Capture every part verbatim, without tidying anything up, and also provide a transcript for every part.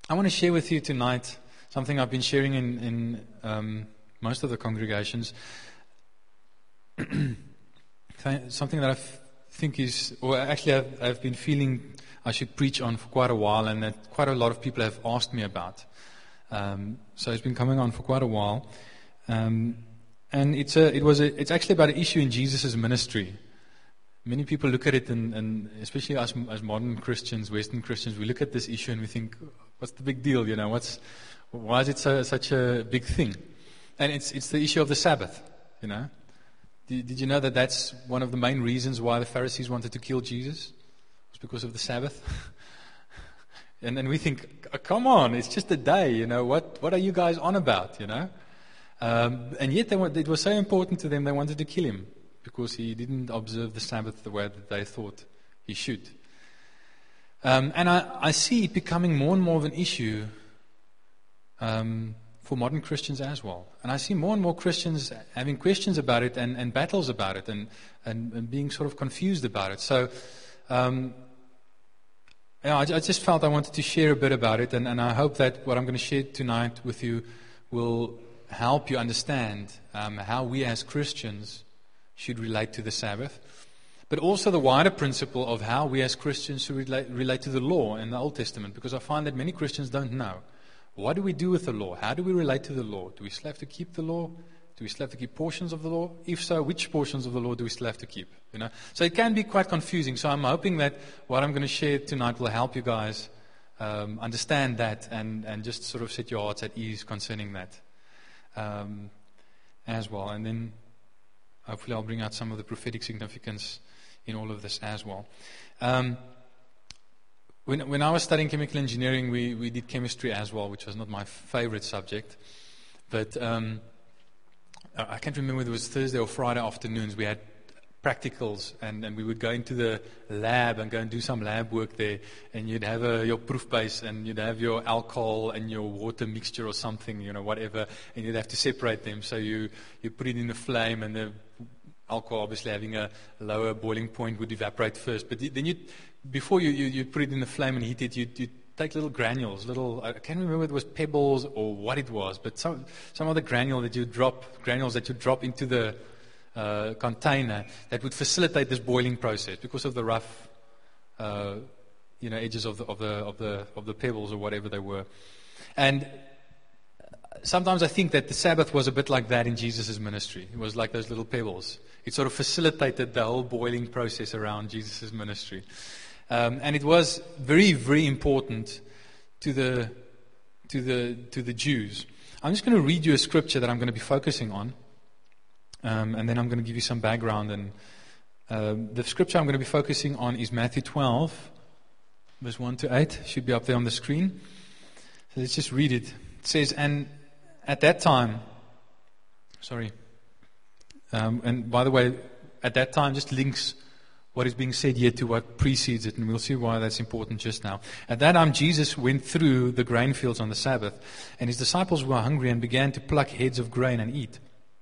I want to share with you tonight something I've been sharing in, in um, most of the congregations. Something that I think is, or actually I've, I've been feeling I should preach on for quite a while, and that quite a lot of people have asked me about. Um, so it's been coming on for quite a while. Um, and it's a, it was a, it's actually about an issue in Jesus' ministry. Many people look at it, and, and especially us as modern Christians, Western Christians, we look at this issue and we think, what's the big deal? You know, what's, why is it so, such a big thing? And it's, it's the issue of the Sabbath, you know. Did, did you know that that's one of the main reasons why the Pharisees wanted to kill Jesus? It was because of the Sabbath. And then we think, oh, come on, it's just a day, you know, what, what are you guys on about, you know? Um, and yet they, it was so important to them, they wanted to kill him because he didn't observe the Sabbath the way that they thought he should. Um, and I, I see it becoming more and more of an issue um, for modern Christians as well. And I see more and more Christians having questions about it and, and battles about it and, and, and being sort of confused about it. So um, yeah, I, I just felt I wanted to share a bit about it, and, and I hope that what I'm going to share tonight with you will help you understand um, how we as Christians should relate to the Sabbath, but also the wider principle of how we as Christians should relate, relate to the law in the Old Testament, because I find that many Christians don't know. What do we do with the law? How do we relate to the law? Do we still have to keep the law? Do we still have to keep portions of the law? If so, which portions of the law do we still have to keep? You know, so it can be quite confusing. So I'm hoping that what I'm going to share tonight will help you guys um, understand that and, and just sort of set your hearts at ease concerning that um, as well. And then hopefully I'll bring out some of the prophetic significance in all of this as well. Um, when, when I was studying chemical engineering, we, we did chemistry as well, which was not my favorite subject. But um, I can't remember whether it was Thursday or Friday afternoons. We had practicals, and, and we would go into the lab and go and do some lab work there. And you'd have a, your proof base, and you'd have your alcohol and your water mixture or something, you know, whatever. And you'd have to separate them. So you, you put it in the flame, and the alcohol, obviously having a lower boiling point, would evaporate first. But then you, before you, you, you put it in the flame and heat it, you you take little granules, little, I can't remember whether it was pebbles or what it was, but some some other granule that you drop, granules that you drop into the uh, container that would facilitate this boiling process because of the rough, uh, you know, edges of the of the of the of the pebbles or whatever they were. And sometimes I think that the Sabbath was a bit like that in Jesus' ministry. It was like those little pebbles. It sort of facilitated the whole boiling process around Jesus' ministry. Um, and it was very, very important to the to the to the Jews. I'm just going to read you a scripture that I'm going to be focusing on, um, and then I'm going to give you some background. And uh, the scripture I'm going to be focusing on is Matthew twelve, verse one to eight. It should be up there on the screen. So let's just read it. It says, "And at that time, sorry, um, and by the way, at that time just links what is being said here to what precedes it, and we'll see why that's important just now. At that time, Jesus went through the grain fields on the Sabbath, and his disciples were hungry and began to pluck heads of grain and eat.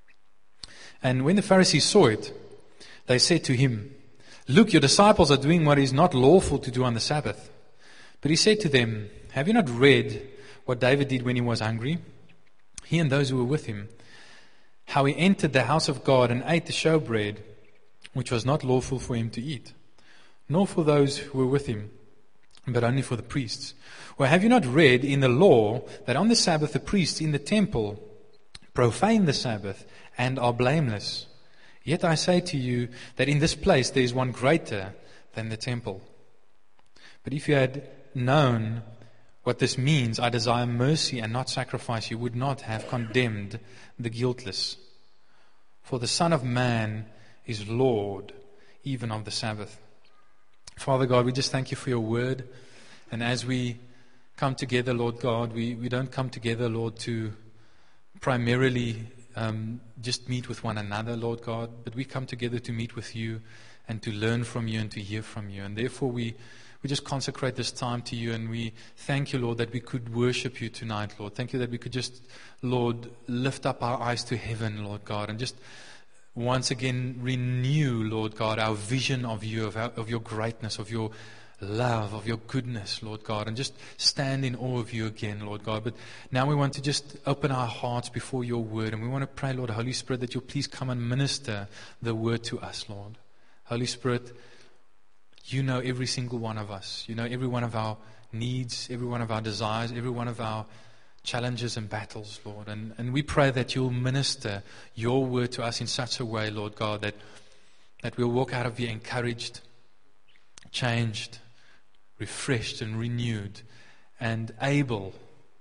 And when the Pharisees saw it, they said to him, 'Look, your disciples are doing what is not lawful to do on the Sabbath.' But he said to them, 'Have you not read what David did when he was hungry? He and those who were with him, how he entered the house of God and ate the showbread, which was not lawful for him to eat, nor for those who were with him, but only for the priests. Or have you not read in the law that on the Sabbath the priests in the temple profane the Sabbath and are blameless? Yet I say to you that in this place there is one greater than the temple. But if you had known what this means, I desire mercy and not sacrifice, you would not have condemned the guiltless. For the Son of Man is Lord, even of the Sabbath.'" Father God, we just thank you for your word. And as we come together, Lord God, we, we don't come together, Lord, to primarily um, just meet with one another, Lord God, but we come together to meet with you and to learn from you and to hear from you. And therefore we, we just consecrate this time to you, and we thank you, Lord, that we could worship you tonight, Lord. Thank you that we could just, Lord, lift up our eyes to heaven, Lord God, and just once again renew, Lord God, our vision of you, of, our, of your greatness, of your love, of your goodness, Lord God, and just stand in awe of you again, Lord God. But now we want to just open our hearts before your word, and we want to pray, Lord, Holy Spirit, that you'll please come and minister the word to us, Lord. Holy Spirit, you know every single one of us. You know every one of our needs, every one of our desires, every one of our challenges and battles, Lord. And, and we pray that you'll minister your word to us in such a way, Lord God, that, that we'll walk out of here encouraged, changed, refreshed and renewed, and able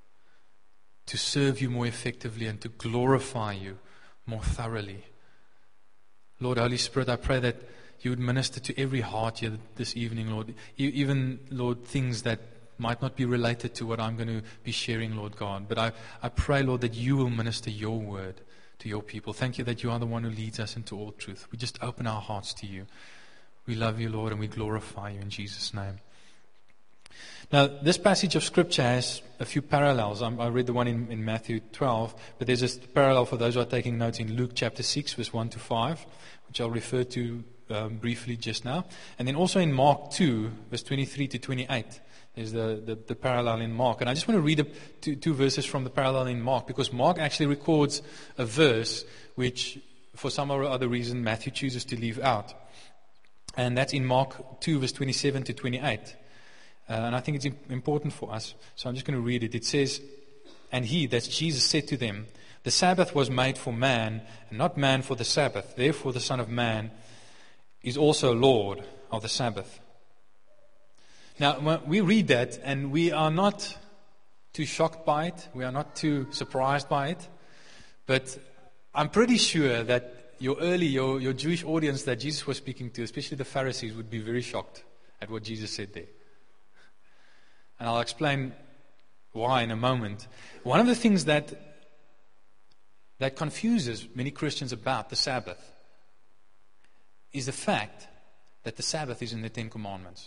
to serve you more effectively and to glorify you more thoroughly. Lord, Holy Spirit, I pray that you would minister to every heart here this evening, Lord. E- even, Lord, things that might not be related to what I'm going to be sharing, Lord God. But I, I pray, Lord, that you will minister your word to your people. Thank you that you are the one who leads us into all truth. We just open our hearts to you. We love you, Lord, and we glorify you in Jesus' name. Now, this passage of Scripture has a few parallels. I read the one in, in Matthew twelve, but there's a parallel for those who are taking notes in Luke chapter six, verse one to five, which I'll refer to um, briefly just now. And then also in Mark two, verse twenty-three to twenty-eight. There's the, the, the parallel in Mark. And I just want to read a, two, two verses from the parallel in Mark, because Mark actually records a verse which, for some or other reason, Matthew chooses to leave out. And that's in Mark two, verse twenty-seven to twenty-eight. Uh, and I think it's important for us. So I'm just going to read it. It says, "And he," that's Jesus, "said to them, the Sabbath was made for man, and not man for the Sabbath. Therefore the Son of Man is also Lord of the Sabbath." Now, we read that, and we are not too shocked by it. We are not too surprised by it. But I'm pretty sure that your early, your, your Jewish audience that Jesus was speaking to, especially the Pharisees, would be very shocked at what Jesus said there. And I'll explain why in a moment. One of the things that that confuses many Christians about the Sabbath is the fact that the Sabbath is in the Ten Commandments.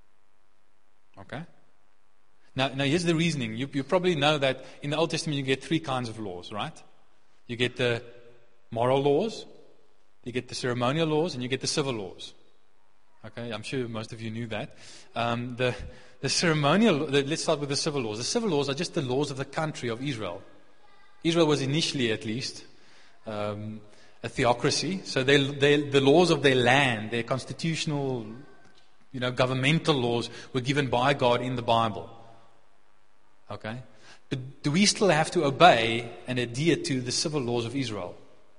Okay? Now, now here's the reasoning. You, you probably know that in the Old Testament you get three kinds of laws, right? You get the moral laws, you get the ceremonial laws, and you get the civil laws. Okay, I'm sure most of you knew that. Um, the, the ceremonial, the, let's start with the civil laws. The civil laws are just the laws of the country of Israel. Israel was initially, at least, um, a theocracy. So they, they, the laws of their land, their constitutional, you know, governmental laws were given by God in the Bible. Okay? But do we still have to obey and adhere to the civil laws of Israel?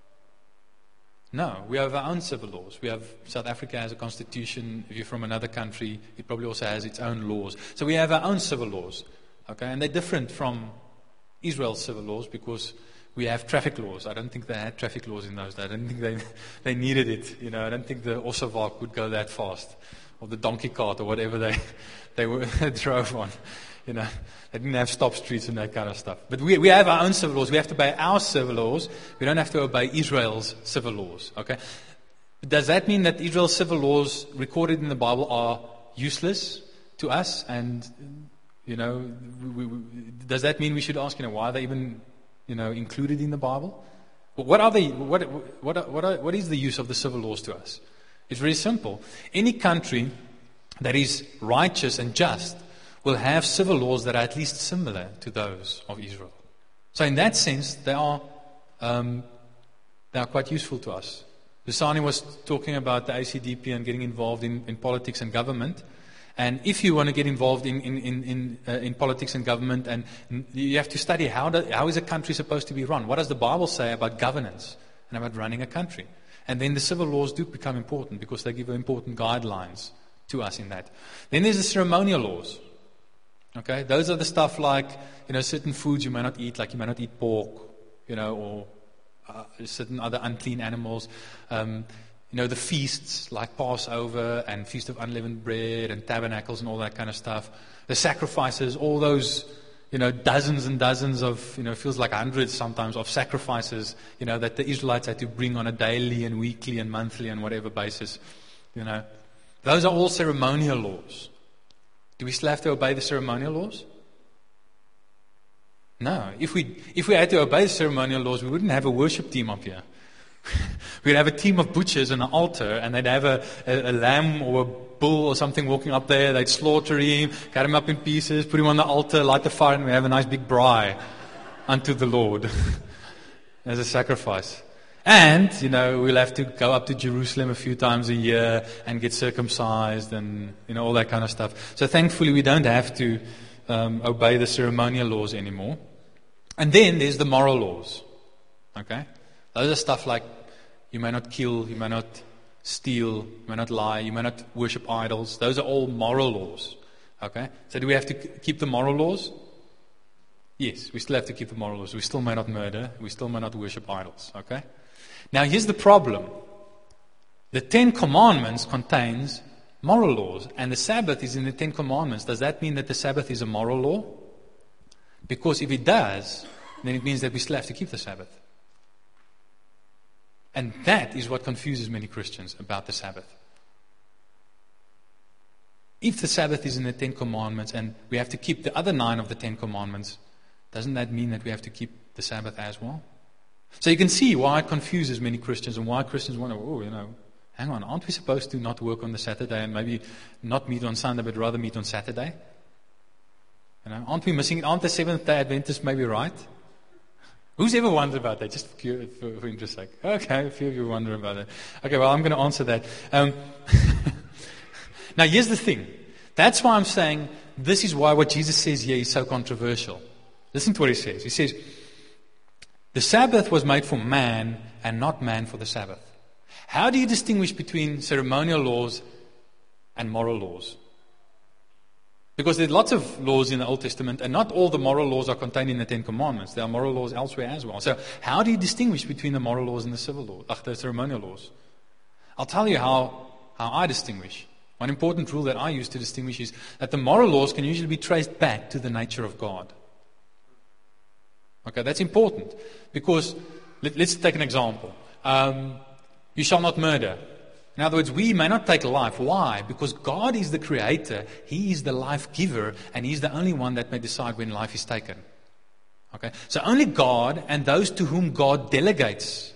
No, we have our own civil laws. We have, South Africa has a constitution. If you're from another country, it probably also has its own laws. So we have our own civil laws. Okay? And they're different from Israel's civil laws because we have traffic laws. I don't think they had traffic laws in those days. I don't think they they needed it. You know, I don't think the Osserwalk would go that fast, or the donkey cart, or whatever they they were drove on. You know, they didn't have stop streets and that kind of stuff. But we we have our own civil laws. We have to obey our civil laws. We don't have to obey Israel's civil laws. Okay? Does that mean that Israel's civil laws recorded in the Bible are useless to us? And you know, we, we, does that mean we should ask, you know, why are they even, you know, included in the Bible? What are they? What what are, what are, what is the use of the civil laws to us? It's very simple. Any country that is righteous and just will have civil laws that are at least similar to those of Israel. So in that sense, they are um, they are quite useful to us. Lusani was talking about the A C D P and getting involved in, in politics and government. And if you want to get involved in in in in, uh, in politics and government, and you have to study how do, how is a country supposed to be run? What does the Bible say about governance and about running a country? And then the civil laws do become important because they give important guidelines to us in that. Then there's the ceremonial laws. Okay, those are the stuff like, you know, certain foods you may not eat, like you may not eat pork, you know, or uh, certain other unclean animals. Um, you know, the feasts like Passover and Feast of Unleavened Bread and Tabernacles and all that kind of stuff. The sacrifices, all those, you know, dozens and dozens of, you know, feels like hundreds sometimes of sacrifices, you know, that the Israelites had to bring on a daily and weekly and monthly and whatever basis, you know. Those are all ceremonial laws. Do we still have to obey the ceremonial laws? No. If we if we had to obey the ceremonial laws, we wouldn't have a worship team up here. We'd have a team of butchers and an altar, and they'd have a, a, a lamb or bull or something walking up there. They'd slaughter him, cut him up in pieces, put him on the altar, light the fire, and we have a nice big braai unto the Lord as a sacrifice. And, you know, we'll have to go up to Jerusalem a few times a year and get circumcised and, you know, all that kind of stuff. So thankfully we don't have to um, obey the ceremonial laws anymore. And then there's the moral laws. Okay? Those are stuff like you may not kill, you may not steal, you may not lie, you may not worship idols. Those are all moral laws. Okay? So do we have to keep the moral laws? Yes, we still have to keep the moral laws. We still may not murder, we still may not worship idols. Okay? Now here's the problem. The Ten Commandments contains moral laws, and the Sabbath is in the Ten Commandments. Does that mean that the Sabbath is a moral law? Because if it does, then it means that we still have to keep the Sabbath. And that is what confuses many Christians about the Sabbath. If the Sabbath is in the Ten Commandments and we have to keep the other nine of the Ten Commandments, doesn't that mean that we have to keep the Sabbath as well? So you can see why it confuses many Christians and why Christians wonder, oh, you know, hang on, aren't we supposed to not work on the Saturday and maybe not meet on Sunday but rather meet on Saturday? You know, aren't we missing, aren't the Seventh-day Adventists maybe right? Who's ever wondered about that? Just for, for, for interest sake. Okay, a few of you wonder about that. Okay, well, I'm going to answer that. Um, now, here's the thing. That's why I'm saying this is why what Jesus says here is so controversial. Listen to what he says. He says, the Sabbath was made for man and not man for the Sabbath. How do you distinguish between ceremonial laws and moral laws? Because there are lots of laws in the Old Testament, and not all the moral laws are contained in the Ten Commandments. There are moral laws elsewhere as well. So how do you distinguish between the moral laws and the civil laws, ach, the ceremonial laws? I'll tell you how, how I distinguish. One important rule that I use to distinguish is that the moral laws can usually be traced back to the nature of God. Okay, that's important. Because, let, let's take an example. Um, you shall not murder. In other words, we may not take life. Why? Because God is the creator, He is the life giver, and He's the only one that may decide when life is taken. Okay? So only God and those to whom God delegates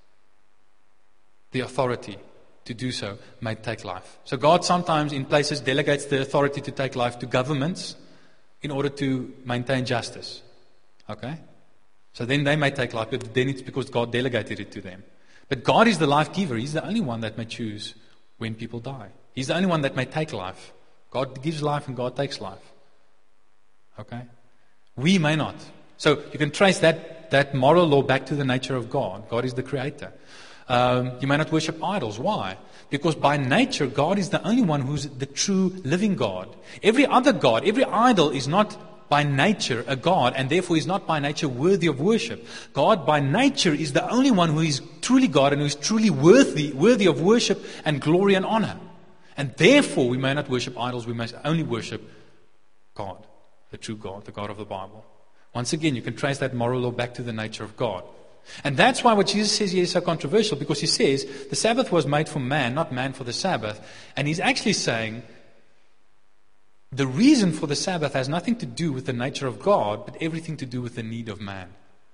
the authority to do so may take life. So God sometimes in places delegates the authority to take life to governments in order to maintain justice. Okay? So then they may take life, but then it's because God delegated it to them. But God is the life giver. He's the only one that may choose when people die. He's the only one that may take life. God gives life and God takes life. Okay? We may not. So you can trace that, that moral law back to the nature of God. God is the creator. Um, you may not worship idols. Why? Because by nature, God is the only one who's the true living God. Every other God, every idol is not by nature a God, and therefore is not by nature worthy of worship. God by nature is the only one who is truly God and who is truly worthy, worthy of worship and glory and honor. And therefore we may not worship idols, we must only worship God, the true God, the God of the Bible. Once again, you can trace that moral law back to the nature of God. And that's why what Jesus says here is so controversial, because He says the Sabbath was made for man, not man for the Sabbath. And He's actually saying the reason for the Sabbath has nothing to do with the nature of God, but everything to do with the need of man.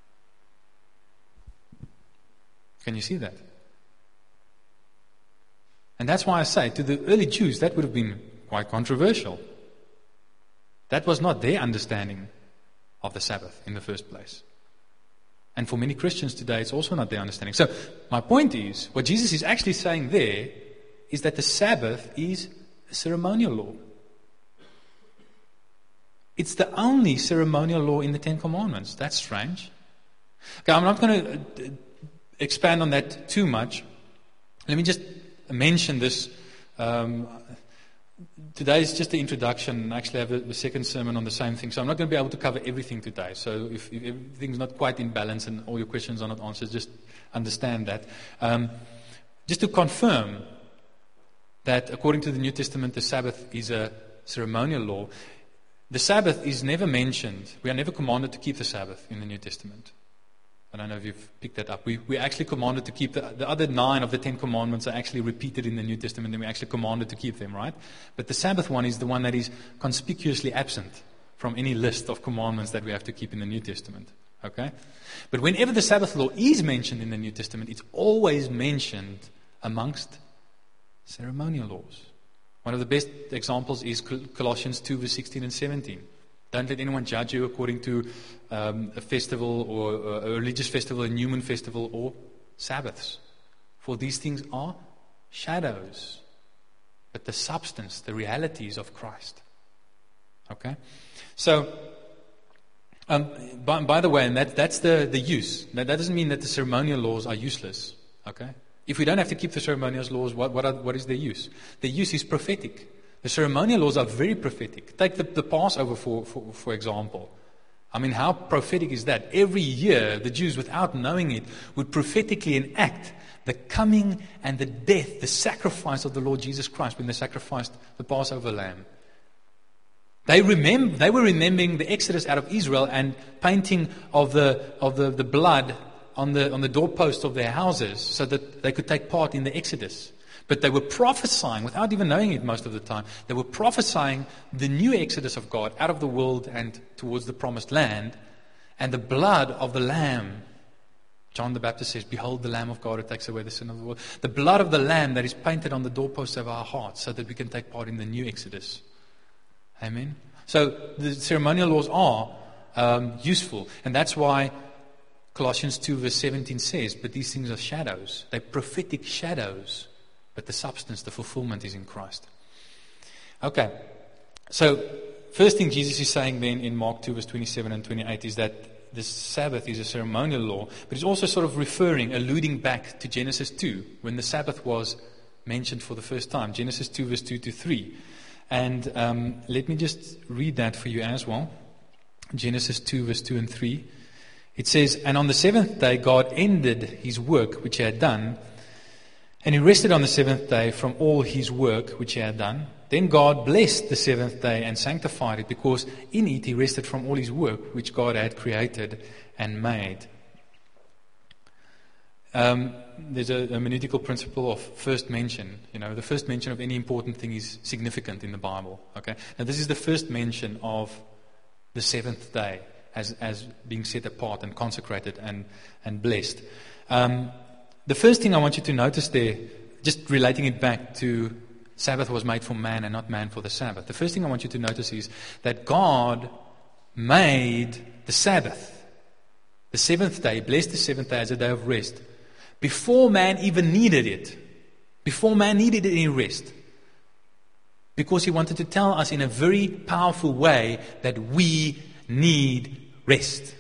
Can you see that? And that's why I say, to the early Jews, that would have been quite controversial. That was not their understanding of the Sabbath in the first place. And for many Christians today, it's also not their understanding. So, my point is, what Jesus is actually saying there is that the Sabbath is a ceremonial law. It's the only ceremonial law in the Ten Commandments. That's strange. Okay, I'm not going to expand on that too much. Let me just mention this. Um, today is just the introduction. I actually have a, a second sermon on the same thing. So I'm not going to be able to cover everything today. So if, if everything's not quite in balance and all your questions are not answered, just understand that. Um, just to confirm that according to the New Testament, the Sabbath is a ceremonial law. The Sabbath is never mentioned. We are never commanded to keep the Sabbath in the New Testament. I don't know if you've picked that up. We, we're actually commanded to keep the, the other nine of the Ten Commandments are actually repeated in the New Testament, and we're actually commanded to keep them, right? But the Sabbath one is the one that is conspicuously absent from any list of commandments that we have to keep in the New Testament. Okay? But whenever the Sabbath law is mentioned in the New Testament, it's always mentioned amongst ceremonial laws. One of the best examples is Col- Colossians two, verse sixteen and seventeen. Don't let anyone judge you according to um, a festival or uh, a religious festival, a new moon festival, or Sabbaths. For these things are shadows, but the substance, the reality is of Christ. Okay? So, um, by, by the way, and that, that's the, the use. That, that doesn't mean that the ceremonial laws are useless. Okay? If we don't have to keep the ceremonial laws, what, what, are, what is their use? The use is prophetic. The ceremonial laws are very prophetic. Take the, the Passover, for, for, for example. I mean, how prophetic is that? Every year, the Jews, without knowing it, would prophetically enact the coming and the death, the sacrifice of the Lord Jesus Christ when they sacrificed the Passover lamb. They remember, they were remembering the exodus out of Israel and painting of the of the, the blood on the on the doorposts of their houses so that they could take part in the exodus. But they were prophesying, without even knowing it most of the time, they were prophesying the new exodus of God out of the world and towards the promised land, and the blood of the Lamb. John the Baptist says, "Behold the Lamb of God who takes away the sin of the world." The blood of the Lamb that is painted on the doorposts of our hearts so that we can take part in the new exodus. Amen? So the ceremonial laws are um, useful, and that's why Colossians two verse seventeen says, "But these things are shadows." They're prophetic shadows. But the substance, the fulfillment is in Christ. Okay. So, first thing Jesus is saying then in Mark two verse twenty-seven and twenty-eight is that the Sabbath is a ceremonial law, but he's also sort of referring, alluding back to Genesis two, when the Sabbath was mentioned for the first time. Genesis two verse two to three. And um, let me just read that for you as well. Genesis two verse two and three. It says, "And on the seventh day God ended his work which he had done, and he rested on the seventh day from all his work which he had done. Then God blessed the seventh day and sanctified it, because in it he rested from all his work which God had created and made." Um, there's a, a hermeneutical principle of first mention. You know, the first mention of any important thing is significant in the Bible. Okay, now this is the first mention of the seventh day as as being set apart and consecrated and and blessed. Um, The first thing I want you to notice there, just relating it back to Sabbath was made for man and not man for the Sabbath. The first thing I want you to notice is that God made the Sabbath, the seventh day, blessed the seventh day as a day of rest, before man even needed it, before man needed any rest. Because he wanted to tell us in a very powerful way that we need rest.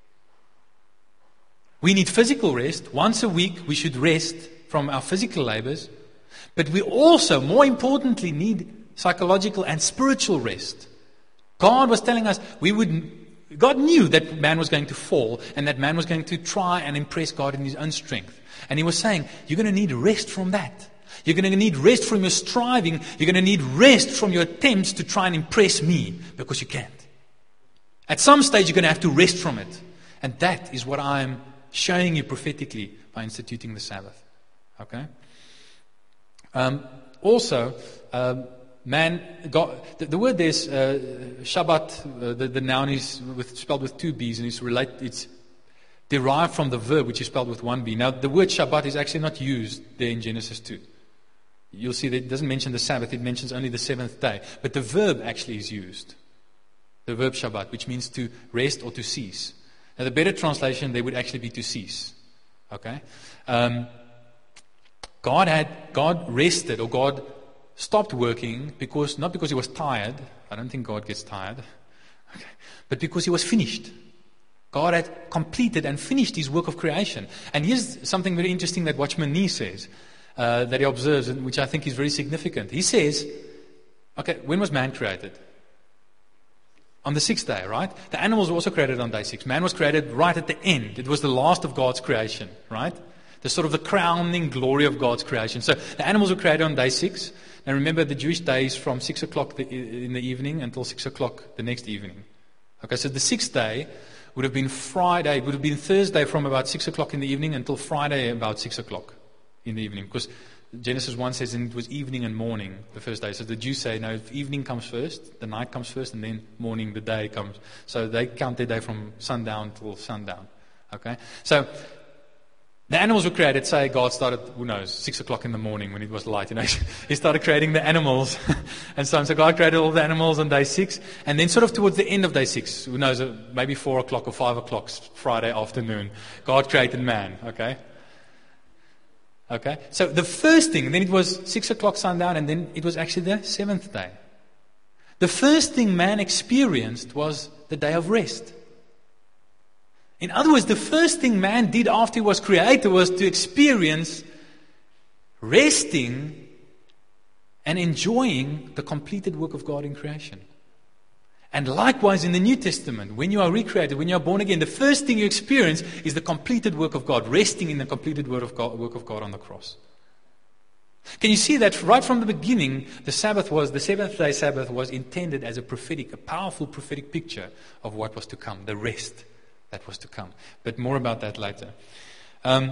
We need physical rest. Once a week we should rest from our physical labors. But we also, more importantly, need psychological and spiritual rest. God was telling us we would. God knew that man was going to fall and that man was going to try and impress God in his own strength. And he was saying, you're going to need rest from that. You're going to need rest from your striving. You're going to need rest from your attempts to try and impress me, because you can't. At some stage you're going to have to rest from it. And that is what I'm showing you prophetically by instituting the Sabbath. Okay? Um, also, um, man, God, the, the word there's uh, Shabbat, uh, the, the noun is with, spelled with two B's, and it's, relate, it's derived from the verb, which is spelled with one B. Now, the word Shabbat is actually not used there in Genesis two. You'll see that it doesn't mention the Sabbath, it mentions only the seventh day. But the verb actually is used. The verb Shabbat, which means to rest or to cease. Now, the better translation there would actually be to cease. Okay? Um, God had, God rested, or God stopped working, because, not because he was tired. I don't think God gets tired. Okay. But because he was finished. God had completed and finished his work of creation. And here's something very interesting that Watchman Nee says, uh, that he observes, and which I think is very significant. He says, okay, when was man created? On the sixth day, right? The animals were also created on day six. Man was created right at the end. It was the last of God's creation, right? The sort of the crowning glory of God's creation. So the animals were created on day six. And remember, the Jewish day is from six o'clock in the evening until six o'clock the next evening. Okay, so the sixth day would have been Friday. It would have been Thursday from about six o'clock in the evening until Friday about six o'clock in the evening. Because Genesis one says, and it was evening and morning the first day. So the Jews say, no, if evening comes first, the night comes first, and then morning, the day comes. So they count their day from sundown till sundown. Okay? So The animals were created, say God started, who knows, six o'clock in the morning when it was light. You know, He started creating the animals. and so on. So God created all the animals on day six. And then sort of towards the end of day six, who knows, maybe four o'clock or five o'clock, Friday afternoon, God created man. Okay? Okay? So the first thing, then it was six o'clock sundown, and then it was actually the seventh day. The first thing man experienced was the day of rest. In other words, the first thing man did after he was created was to experience resting and enjoying the completed work of God in creation. And likewise in the New Testament, when you are recreated, when you are born again, the first thing you experience is the completed work of God, resting in the completed work of God, work of God on the cross. Can you see that right from the beginning, the Sabbath was, the seventh day Sabbath was intended as a prophetic, a powerful prophetic picture of what was to come, the rest that was to come. But more about that later. Um,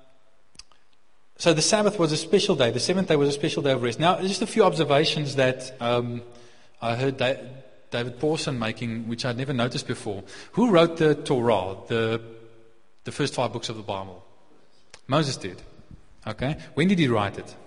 so the Sabbath was a special day. The seventh day was a special day of rest. Now, just a few observations that um, I heard da- David Pawson making, which I'd never noticed before. Who wrote the Torah, the, the first five books of the Bible? Moses did. Okay. When did he write it?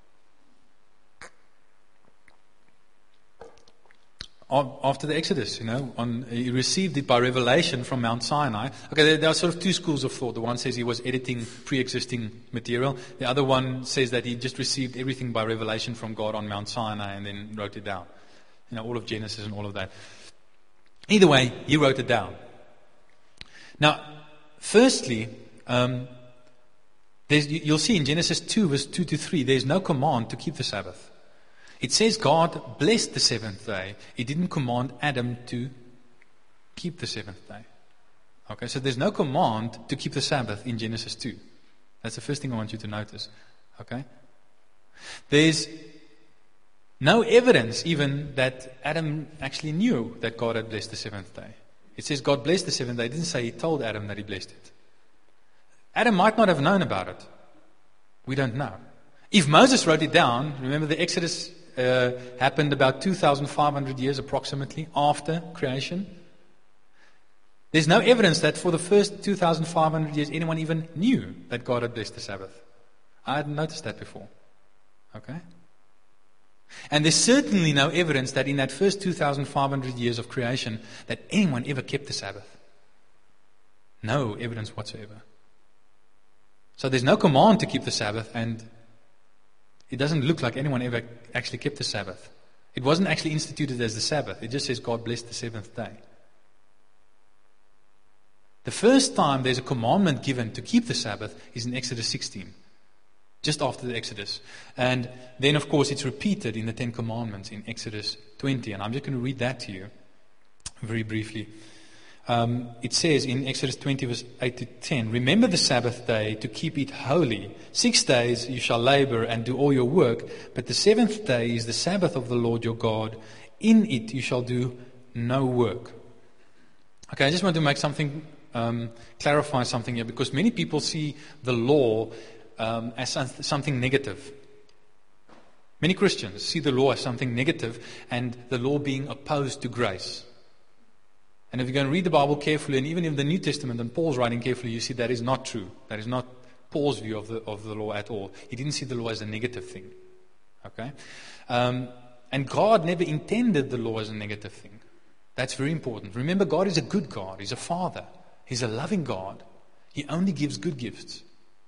After the Exodus, you know, on, he received it by revelation from Mount Sinai. Okay, there, there are sort of two schools of thought. The one says he was editing pre-existing material. The other one says that he just received everything by revelation from God on Mount Sinai and then wrote it down. You know, all of Genesis and all of that. Either way, he wrote it down. Now, firstly, um, there's, you'll see in Genesis two, verse two to three, there's no command to keep the Sabbath. It says God blessed the seventh day. He didn't command Adam to keep the seventh day. Okay, so there's no command to keep the Sabbath in Genesis two. That's the first thing I want you to notice. Okay? There's no evidence even that Adam actually knew that God had blessed the seventh day. It says God blessed the seventh day. It didn't say He told Adam that He blessed it. Adam might not have known about it. We don't know. If Moses wrote it down, remember the Exodus uh, happened about two thousand five hundred years approximately after creation. There's no evidence that for the first two thousand five hundred years anyone even knew that God had blessed the Sabbath. I hadn't noticed that before. Okay? And there's certainly no evidence that in that first two thousand five hundred years of creation that anyone ever kept the Sabbath. No evidence whatsoever. So there's no command to keep the Sabbath, and it doesn't look like anyone ever actually kept the Sabbath. It wasn't actually instituted as the Sabbath. It just says God blessed the seventh day. The first time there's a commandment given to keep the Sabbath is in Exodus sixteen, just after the Exodus. And then, of course, it's repeated in the Ten Commandments in Exodus twenty. And I'm just going to read that to you very briefly. Um, it says in Exodus twenty, verse eight to ten, remember the Sabbath day to keep it holy. Six days you shall labor and do all your work, but the seventh day is the Sabbath of the Lord your God. In it you shall do no work. Okay, I just want to make something, um, clarify something here, because many people see the law um, as something negative. Many Christians see the law as something negative, and the law being opposed to grace. And if you go and read the Bible carefully, and even in the New Testament and Paul's writing carefully, you see that is not true. That is not Paul's view of the of the law at all. He didn't see the law as a negative thing. Okay? Um, and God never intended the law as a negative thing. That's very important. Remember, God is a good God. He's a Father. He's a loving God. He only gives good gifts.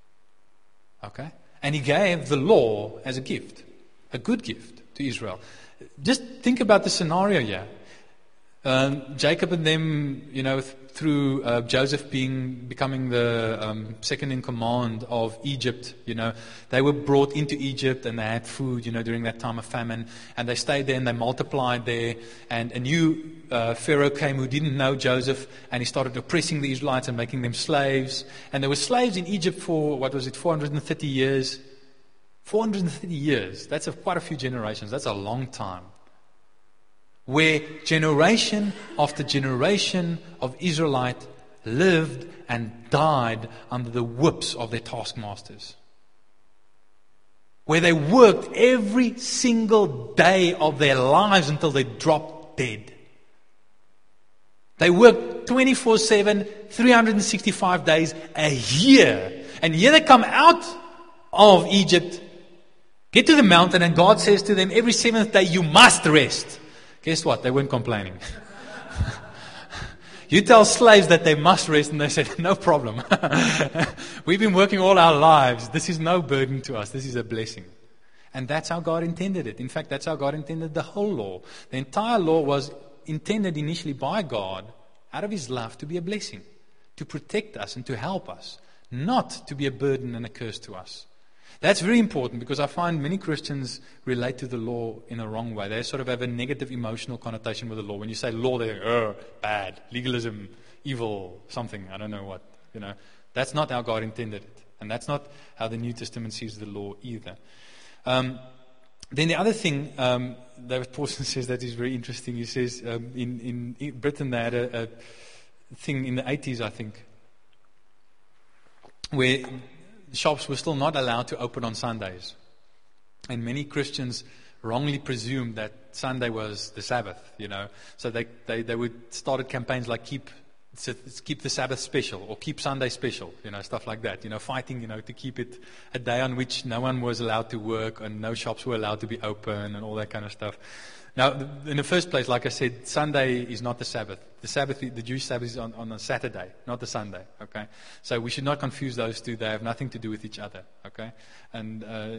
Okay? And He gave the law as a gift, a good gift to Israel. Just think about the scenario here. Um, Jacob and them, you know, th- through uh, Joseph being becoming the um, second in command of Egypt, you know, they were brought into Egypt and they had food, you know, during that time of famine, and they stayed there and they multiplied there. And a new uh, Pharaoh came who didn't know Joseph, and he started oppressing the Israelites and making them slaves. And there were slaves in Egypt for what was it, four hundred thirty years? four hundred thirty years. That's a, quite a few generations. That's a long time. Where generation after generation of Israelite lived and died under the whips of their taskmasters. Where they worked every single day of their lives until they dropped dead. They worked twenty-four seven, three hundred sixty-five days a year. And here they come out of Egypt, get to the mountain, and God says to them, every seventh day you must rest. Guess what? They weren't complaining. You tell slaves that they must rest, and they said, no problem. We've been working all our lives. This is no burden to us. This is a blessing. And that's how God intended it. In fact, that's how God intended the whole law. The entire law was intended initially by God, out of His love, to be a blessing, to protect us and to help us, not to be a burden and a curse to us. That's very important, because I find many Christians relate to the law in a wrong way. They sort of have a negative emotional connotation with the law. When you say law, they think, oh, bad, legalism, evil, something, I don't know what. You know, that's not how God intended it. And that's not how the New Testament sees the law either. Um, then the other thing, um, David Pawson says that is very interesting. He says um, in, in Britain they had a, a thing in the eighties, I think, where shops were still not allowed to open on Sundays. And many Christians wrongly presumed that Sunday was the Sabbath, you know. So they, they, they would started campaigns like keep keep the Sabbath special or keep Sunday special, you know, stuff like that. You know, fighting, you know, to keep it a day on which no one was allowed to work and no shops were allowed to be open and all that kind of stuff. Now, in the first place, like I said, Sunday is not the Sabbath. The Sabbath, the Jewish Sabbath is on, on a Saturday, not the Sunday, okay? So we should not confuse those two. They have nothing to do with each other, okay? And uh,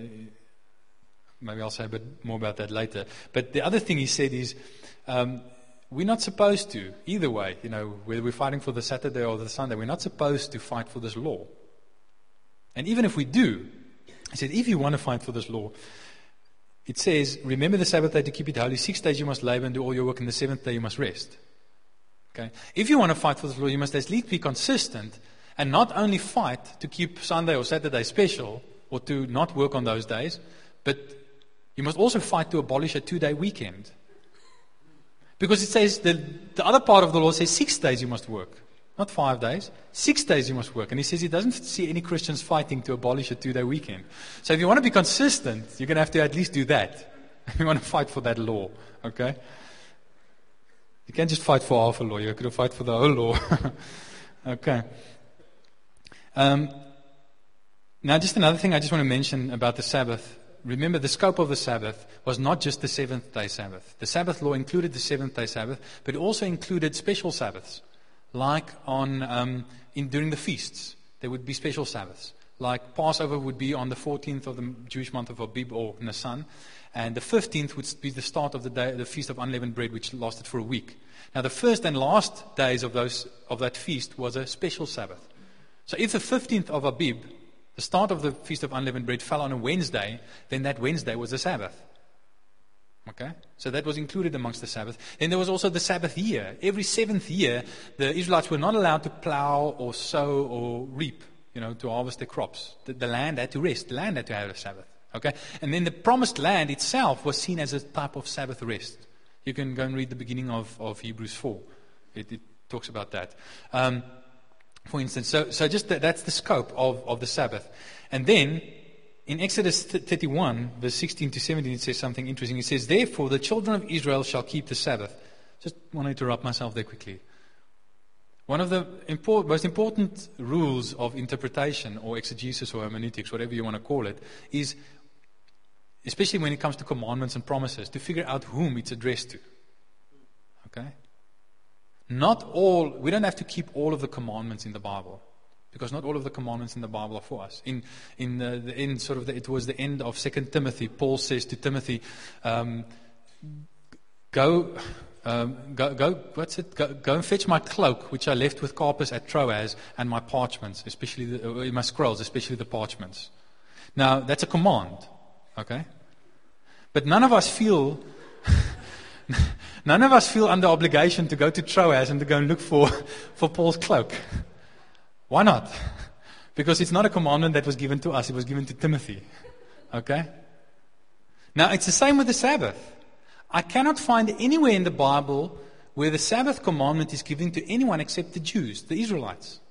maybe I'll say a bit more about that later. But the other thing he said is, um, we're not supposed to, either way, you know, whether we're fighting for the Saturday or the Sunday, we're not supposed to fight for this law. And even if we do, he said, if you want to fight for this law, it says, remember the Sabbath day to keep it holy. Six days you must labor and do all your work, and the seventh day you must rest. Okay? If you want to fight for this law, you must at least be consistent and not only fight to keep Sunday or Saturday special or to not work on those days, but you must also fight to abolish a two-day weekend. Because it says, the, the other part of the law says six days you must work. Not five days. Six days you must work. And he says he doesn't see any Christians fighting to abolish a two-day weekend. So if you want to be consistent, you're going to have to at least do that. You want to fight for that law. Okay? You can't just fight for half a law. You've got to fight for the whole law. Okay. Um, now, just another thing I just want to mention about the Sabbath. Remember, the scope of the Sabbath was not just the seventh-day Sabbath. The Sabbath law included the seventh-day Sabbath, but it also included special Sabbaths. Like on um, in during the feasts, there would be special Sabbaths. Like Passover would be on the fourteenth of the Jewish month of Abib or Nisan, and the fifteenth would be the start of the day, the feast of unleavened bread, which lasted for a week. Now, the first and last days of those of that feast was a special Sabbath. So, if the fifteenth of Abib, the start of the feast of unleavened bread, fell on a Wednesday, then that Wednesday was the Sabbath. Okay? So that was included amongst the Sabbath. Then there was also the Sabbath year. Every seventh year, the Israelites were not allowed to plow or sow or reap, you know, to harvest their crops. The, the land had to rest. The land had to have a Sabbath. Okay? And then the promised land itself was seen as a type of Sabbath rest. You can go and read the beginning of, of Hebrews four. It, it talks about that. Um, for instance, so, so just that, that's the scope of, of the Sabbath. And then, in Exodus thirty-one, verse sixteen to seventeen, it says something interesting. It says, therefore, the children of Israel shall keep the Sabbath. Just want to interrupt myself there quickly. One of the import, most important rules of interpretation or exegesis or hermeneutics, whatever you want to call it, is, especially when it comes to commandments and promises, to figure out whom it's addressed to. Okay? Not all, we don't have to keep all of the commandments in the Bible. Because not all of the commandments in the Bible are for us. In in the, the end, sort of, the, it was the end of Second Timothy. Paul says to Timothy, um, "Go, um, go, go. What's it? Go, go and fetch my cloak, which I left with Carpus at Troas, and my parchments, especially the, uh, my scrolls, especially the parchments." Now that's a command, okay? But none of us feel. none of us feel under obligation to go to Troas and to go and look for for Paul's cloak. Why not? Because it's not a commandment that was given to us. It was given to Timothy. Okay? Now, it's the same with the Sabbath. I cannot find anywhere in the Bible where the Sabbath commandment is given to anyone except the Jews, the Israelites.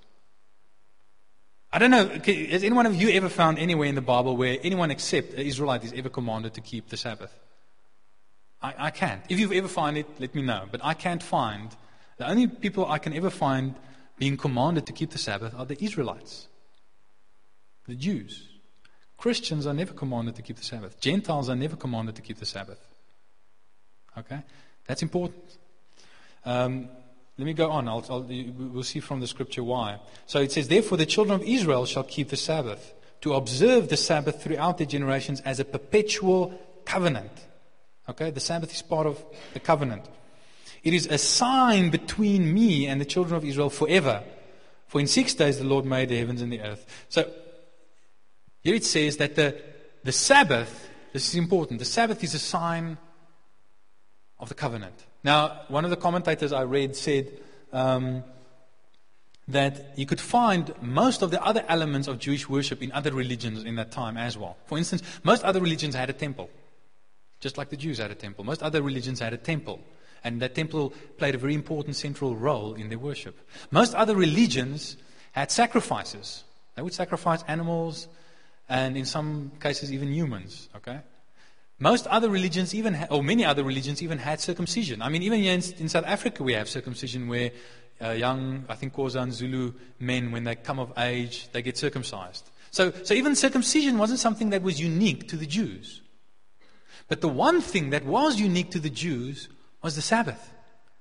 I don't know, has any one of you ever found anywhere in the Bible where anyone except an Israelite is ever commanded to keep the Sabbath? I, I can't. If you've ever found it, let me know. But I can't find. The only people I can ever find being commanded to keep the Sabbath are the Israelites. The Jews. Christians are never commanded to keep the Sabbath. Gentiles are never commanded to keep the Sabbath. Okay? That's important. Um, let me go on. I'll, I'll, we'll see from the scripture why. So it says, therefore the children of Israel shall keep the Sabbath, to observe the Sabbath throughout their generations as a perpetual covenant. Okay? The Sabbath is part of the covenant. It is a sign between me and the children of Israel forever. For in six days the Lord made the heavens and the earth. So, here it says that the, the Sabbath, this is important, the Sabbath is a sign of the covenant. Now, one of the commentators I read said um, that you could find most of the other elements of Jewish worship in other religions in that time as well. For instance, most other religions had a temple, just like the Jews had a temple. Most other religions had a temple, and that temple played a very important central role in their worship. Most other religions had sacrifices. They would sacrifice animals, and in some cases even humans, okay? Most other religions even, ha- or many other religions even had circumcision. I mean, even here in, in South Africa we have circumcision where uh, young, I think Xhosa and Zulu men, when they come of age, they get circumcised. So, so even circumcision wasn't something that was unique to the Jews. But the one thing that was unique to the Jews was the Sabbath.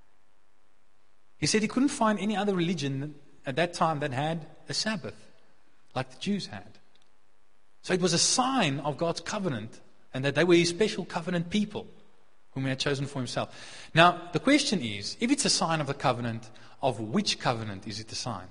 He said he couldn't find any other religion at that time that had a Sabbath like the Jews had. So it was a sign of God's covenant, and that they were His special covenant people whom He had chosen for Himself. Now, the question is, if it's a sign of the covenant, of which covenant is it a sign?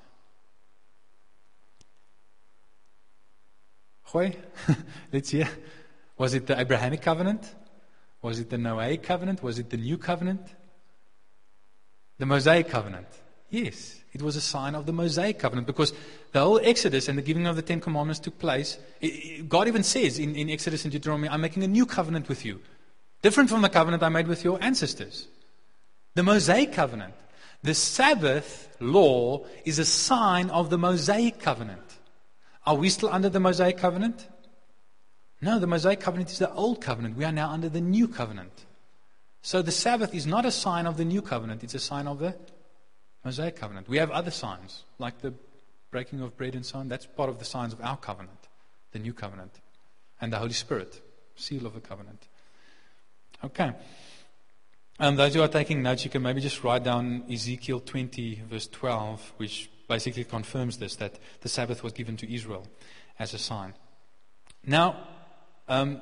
Goy, let's hear. Was it the Abrahamic covenant? Was it the Noahic covenant? Was it the New Covenant? The Mosaic covenant? Yes, it was a sign of the Mosaic covenant, because the whole Exodus and the giving of the Ten Commandments took place. It, it, God even says in, in Exodus and Deuteronomy, I'm making a new covenant with you, different from the covenant I made with your ancestors. The Mosaic covenant. The Sabbath law is a sign of the Mosaic covenant. Are we still under the Mosaic covenant? No, the Mosaic covenant is the old covenant. We are now under the new covenant. So the Sabbath is not a sign of the new covenant, it's a sign of the Mosaic covenant. We have other signs, like the breaking of bread and so on. That's part of the signs of our covenant, the new covenant. And the Holy Spirit, seal of the covenant. Okay. Um, those who are taking notes, you can maybe just write down Ezekiel twenty, verse twelve, which basically confirms this, that the Sabbath was given to Israel as a sign. Now, um,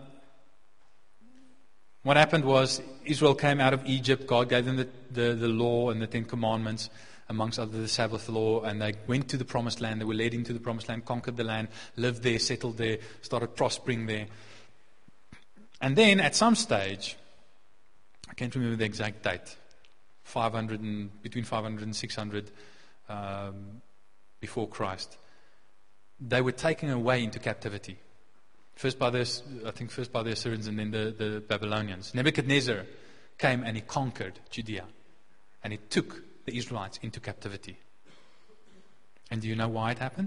what happened was Israel came out of Egypt. God gave them the, the, the law and the Ten Commandments, amongst other the Sabbath law, and they went to the Promised Land. They were led into the Promised Land, conquered the land, lived there, settled there, started prospering there. And then at some stage, I can't remember the exact date, five hundred and, between five hundred and six hundred um, before Christ, they were taken away into captivity. First by the, I think first by the Assyrians and then the, the Babylonians. Nebuchadnezzar came and he conquered Judea. And he took the Israelites into captivity. And do you know why it happened?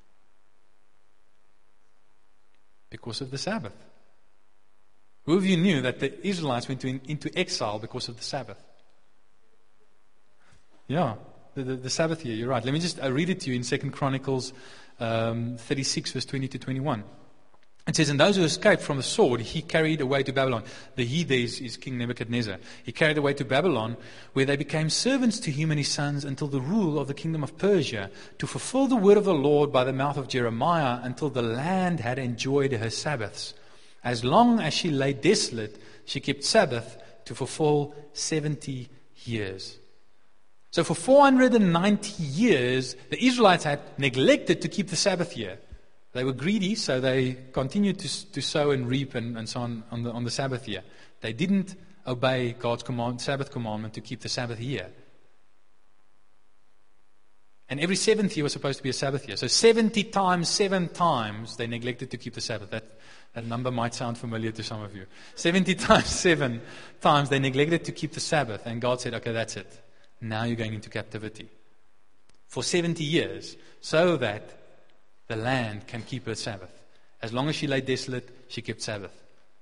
Because of the Sabbath. Who of you knew that the Israelites went to, into exile because of the Sabbath? Yeah, the, the, the Sabbath year, you're right. Let me just uh, read it to you in Second Chronicles um, thirty-six, verse twenty to twenty-one. It says, and those who escaped from the sword, he carried away to Babylon. The he there is, is King Nebuchadnezzar. He carried away to Babylon, where they became servants to him and his sons until the rule of the kingdom of Persia, to fulfill the word of the Lord by the mouth of Jeremiah, until the land had enjoyed her Sabbaths. As long as she lay desolate, she kept Sabbath to fulfill seventy years. So for four hundred ninety years, the Israelites had neglected to keep the Sabbath year. They were greedy, so they continued to, to sow and reap and, and so on on the, on the Sabbath year. They didn't obey God's command, Sabbath commandment to keep the Sabbath year. And every seventh year was supposed to be a Sabbath year. So seventy times, seven times, they neglected to keep the Sabbath. That, that number might sound familiar to some of you. seventy times, seven times, they neglected to keep the Sabbath. And God said, okay, that's it. Now you're going into captivity. For seventy years, so that the land can keep her Sabbath. As long as she lay desolate, she kept Sabbath.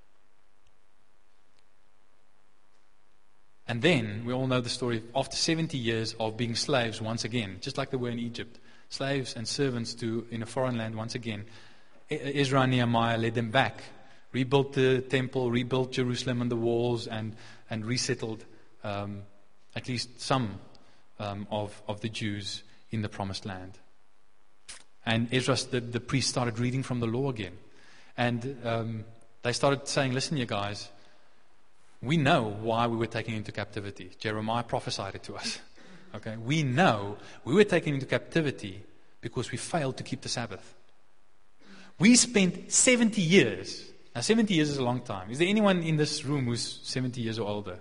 And then, we all know the story, after seventy years of being slaves once again, just like they were in Egypt, slaves and servants to in a foreign land once again, Ezra and Nehemiah led them back, rebuilt the temple, rebuilt Jerusalem and the walls, and, and resettled um, at least some um, of, of the Jews in the promised land. And Ezra, the, the priest, started reading from the law again. And um, they started saying, listen, you guys, we know why we were taken into captivity. Jeremiah prophesied it to us. Okay, we know we were taken into captivity because we failed to keep the Sabbath. We spent seventy years. Now, seventy years is a long time. Is there anyone in this room who's seventy years or older?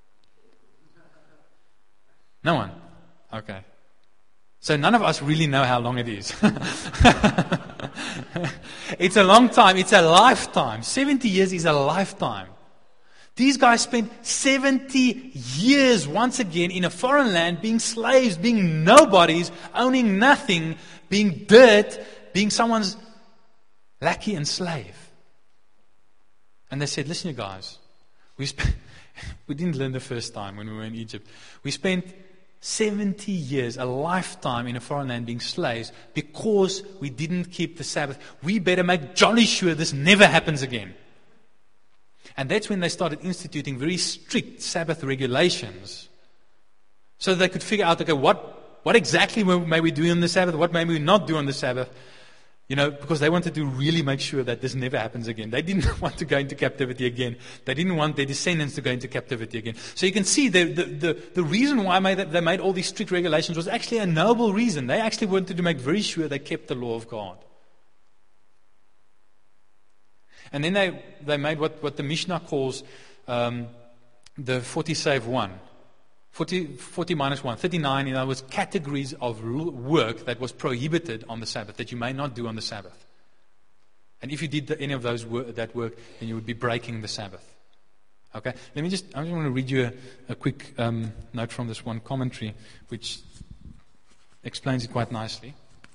No one? Okay. So none of us really know how long it is. It's a long time. It's a lifetime. seventy years is a lifetime. These guys spent seventy years once again in a foreign land, being slaves, being nobodies, owning nothing, being dirt, being someone's lackey and slave. And they said, listen, you guys, we, sp- we didn't learn the first time when we were in Egypt. We spent seventy years, a lifetime in a foreign land being slaves because we didn't keep the Sabbath. We better make jolly sure this never happens again. And that's when they started instituting very strict Sabbath regulations so that they could figure out, okay, what, what exactly may we do on the Sabbath? What may we not do on the Sabbath? You know, because they wanted to really make sure that this never happens again. They didn't want to go into captivity again. They didn't want their descendants to go into captivity again. So you can see the, the, the, the reason why they made all these strict regulations was actually a noble reason. They actually wanted to make very sure they kept the law of God. And then they, they made what, what the Mishnah calls um, the forty save one. forty, forty minus one, thirty-nine, in other words, categories of work that was prohibited on the Sabbath, that you may not do on the Sabbath. And if you did the, any of those wor- that work, then you would be breaking the Sabbath. Okay? Let me just, I just want to read you a, a quick um, note from this one commentary, which explains it quite nicely.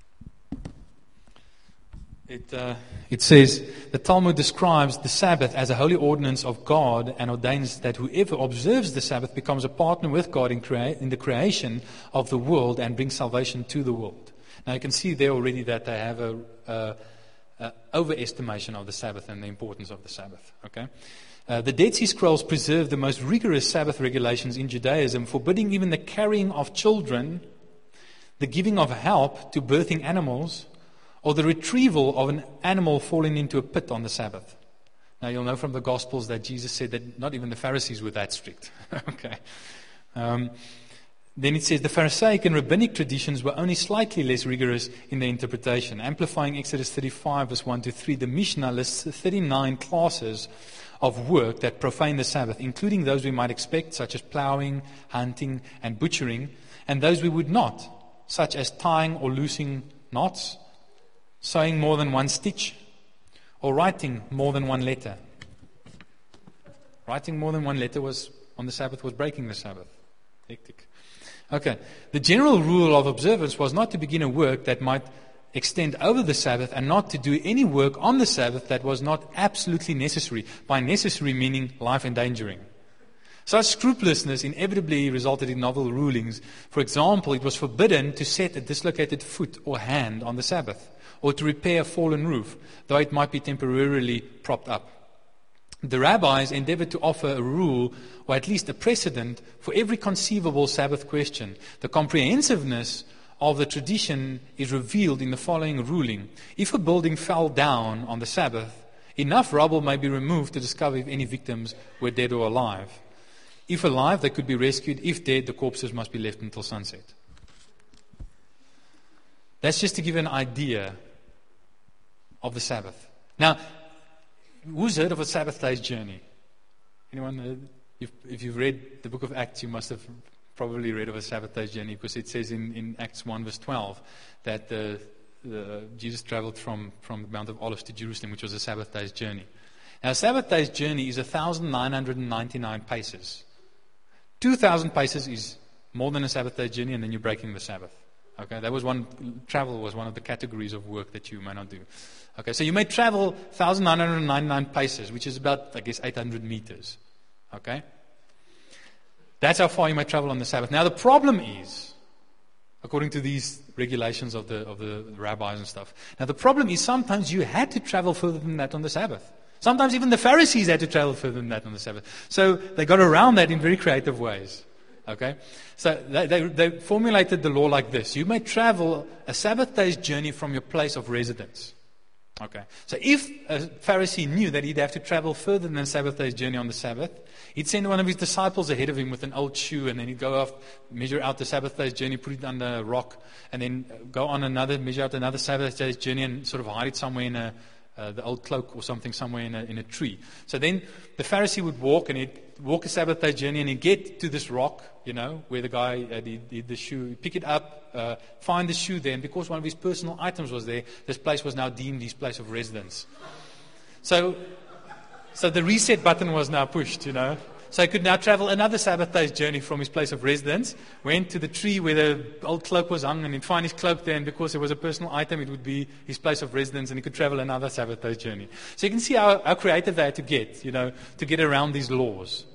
It, uh, it says, the Talmud describes the Sabbath as a holy ordinance of God and ordains that whoever observes the Sabbath becomes a partner with God in, crea- in the creation of the world and brings salvation to the world. Now you can see there already that they have a, a, a overestimation of the Sabbath and the importance of the Sabbath. Okay, uh, the Dead Sea Scrolls preserve the most rigorous Sabbath regulations in Judaism, forbidding even the carrying of children, the giving of help to birthing animals, or the retrieval of an animal falling into a pit on the Sabbath. Now you'll know from the Gospels that Jesus said that not even the Pharisees were that strict. Okay. Um, then it says the Pharisaic and rabbinic traditions were only slightly less rigorous in their interpretation. Amplifying Exodus thirty-five, verse one to three, the Mishnah lists thirty-nine classes of work that profane the Sabbath, including those we might expect, such as plowing, hunting, and butchering, and those we would not, such as tying or loosing knots, sewing more than one stitch, or writing more than one letter. Writing more than one letter was on the Sabbath was breaking the Sabbath. Hectic. Okay. The general rule of observance was not to begin a work that might extend over the Sabbath and not to do any work on the Sabbath that was not absolutely necessary. By necessary meaning life endangering. Such scrupulousness inevitably resulted in novel rulings. For example, it was forbidden to set a dislocated foot or hand on the Sabbath, or to repair a fallen roof, though it might be temporarily propped up. The rabbis endeavored to offer a rule, or at least a precedent, for every conceivable Sabbath question. The comprehensiveness of the tradition is revealed in the following ruling. If a building fell down on the Sabbath, enough rubble may be removed to discover if any victims were dead or alive. If alive, they could be rescued. If dead, the corpses must be left until sunset. That's just to give an idea of the Sabbath. Now, who's heard of a Sabbath day's journey? Anyone? Heard? If, if you've read the book of Acts, you must have probably read of a Sabbath day's journey, because it says in, in Acts one verse twelve that the, the, Jesus traveled from, from the Mount of Olives to Jerusalem, which was a Sabbath day's journey. Now, a Sabbath day's journey is one thousand nine hundred ninety-nine paces. two thousand paces is more than a Sabbath day's journey, and then you're breaking the Sabbath. Okay, that was one, travel was one of the categories of work that you may not do. Okay, so you may travel one thousand nine hundred ninety-nine paces, which is about, I guess, eight hundred meters. Okay? That's how far you may travel on the Sabbath. Now, the problem is, according to these regulations of the of the rabbis and stuff. Now the problem is sometimes you had to travel further than that on the Sabbath. Sometimes even the Pharisees had to travel further than that on the Sabbath. So they got around that in very creative ways. Okay? So they, they, they formulated the law like this. You may travel a Sabbath day's journey from your place of residence. Okay. So if a Pharisee knew that he'd have to travel further than a Sabbath day's journey on the Sabbath, he'd send one of his disciples ahead of him with an old shoe, and then he'd go off, measure out the Sabbath day's journey, put it under a rock, and then go on another, measure out another Sabbath day's journey, and sort of hide it somewhere in a, uh, the old cloak or something somewhere in a, in a tree. So then the Pharisee would walk, and he'd walk a Sabbath day journey, and he'd get to this rock, you know, where the guy had the, the, the shoe, he'd pick it up, uh, find the shoe there, and because one of his personal items was there, this place was now deemed his place of residence. So, so the reset button was now pushed, you know. So he could now travel another Sabbath day's journey from his place of residence, went to the tree where the old cloak was hung, and he'd find his cloak there, and because it was a personal item, it would be his place of residence, and he could travel another Sabbath day's journey. So you can see how, how creative they had to get, you know, to get around these laws.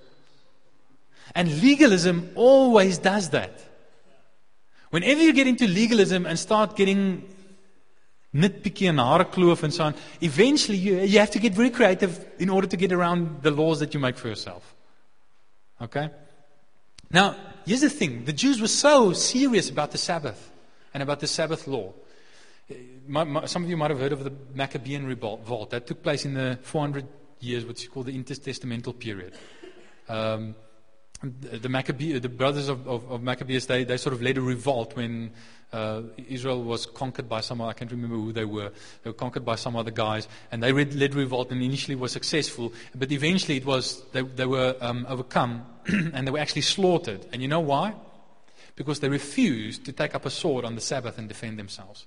And legalism always does that. Whenever you get into legalism and start getting nitpicky and harekloof and so on, eventually you, you have to get very creative in order to get around the laws that you make for yourself. Okay? Now, here's the thing. The Jews were so serious about the Sabbath and about the Sabbath law. My, my, some of you might have heard of the Maccabean revolt. That took place in the four hundred years, what's called the intertestamental period. Um, the, the, Maccabe, the brothers of, of, of Maccabees, they, they sort of led a revolt when uh, Israel was conquered by some, I can't remember who they were. They were conquered by some other guys, and they led, led revolt and initially was successful, but eventually it was, they, they were um, overcome and they were actually slaughtered. And you know why? Because they refused to take up a sword on the Sabbath and defend themselves.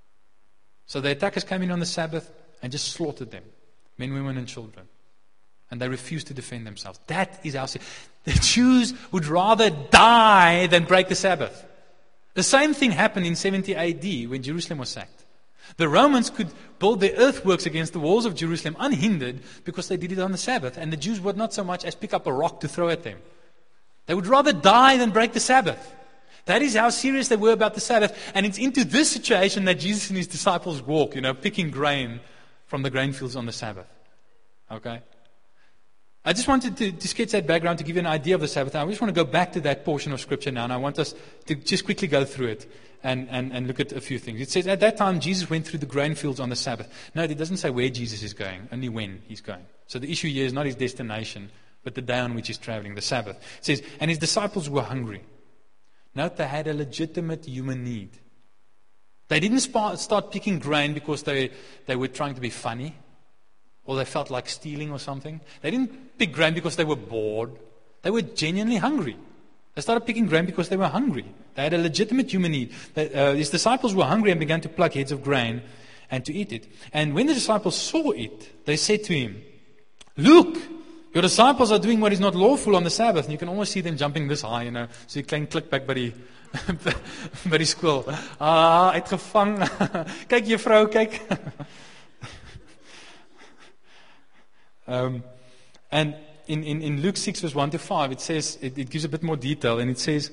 So the attackers came in on the Sabbath and just slaughtered them, men, women, and children. And they refused to defend themselves. That is our sin. The Jews would rather die than break the Sabbath. The same thing happened in seventy A D when Jerusalem was sacked. The Romans could build their earthworks against the walls of Jerusalem unhindered because they did it on the Sabbath. And the Jews would not so much as pick up a rock to throw at them. They would rather die than break the Sabbath. That is how serious they were about the Sabbath. And it's into this situation that Jesus and his disciples walk, you know, picking grain from the grain fields on the Sabbath. Okay? I just wanted to, to sketch that background to give you an idea of the Sabbath. I just want to go back to that portion of Scripture now, and I want us to just quickly go through it and, and, and look at a few things. It says, at that time, Jesus went through the grain fields on the Sabbath. No, it doesn't say where Jesus is going, only when he's going. So the issue here is not his destination, but the day on which he's traveling, the Sabbath. It says, and his disciples were hungry. Note, they had a legitimate human need. They didn't start picking grain because they, they were trying to be funny, or they felt like stealing or something. They didn't pick grain because they were bored. They were genuinely hungry. They started picking grain because they were hungry. They had a legitimate human need. They, uh, his disciples were hungry and began to pluck heads of grain and to eat it. And when the disciples saw it, they said to him, "Look, your disciples are doing what is not lawful on the Sabbath." And you can almost see them jumping this high, you know. So you can click back by the, by the school. Ah, uitgevang. Kyk juffrou, kyk. Um, and in, in, in Luke six, verse one to five, it says, it, it gives a bit more detail, and it says,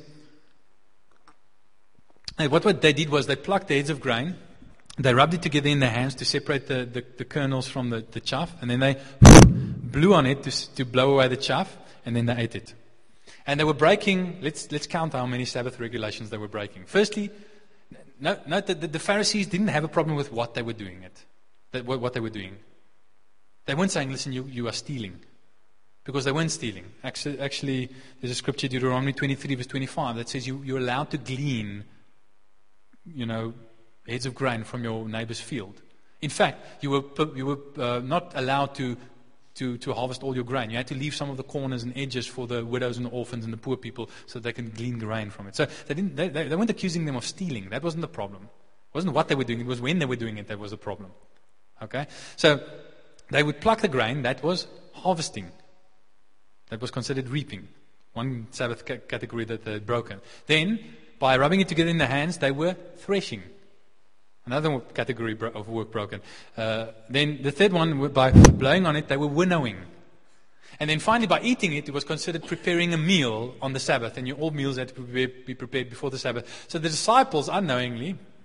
hey, what, what they did was they plucked the heads of grain, they rubbed it together in their hands to separate the, the, the kernels from the, the chaff, and then they blew on it to, to blow away the chaff, and then they ate it. And they were breaking, let's, let's count how many Sabbath regulations they were breaking. Firstly, note, note that the, the Pharisees didn't have a problem with what they were doing it, that, what they were doing. They weren't saying, listen, you, you are stealing. Because they weren't stealing. Actually, actually, there's a scripture, Deuteronomy twenty-three, verse twenty-five, that says you, you're allowed to glean, you know, heads of grain from your neighbor's field. In fact, you were, you were uh, not allowed to, to, to harvest all your grain. You had to leave some of the corners and edges for the widows and the orphans and the poor people so they can glean grain from it. So they, didn't, they, they, they weren't accusing them of stealing. That wasn't the problem. It wasn't what they were doing. It was when they were doing it that was the problem. Okay? So they would pluck the grain, that was harvesting. That was considered reaping. One Sabbath ca- category that they had broken. Then, by rubbing it together in their hands, they were threshing. Another category of work broken. Uh, then the third one, by blowing on it, they were winnowing. And then finally, by eating it, it was considered preparing a meal on the Sabbath. And you, all meals had to be prepared before the Sabbath. So the disciples, unknowingly,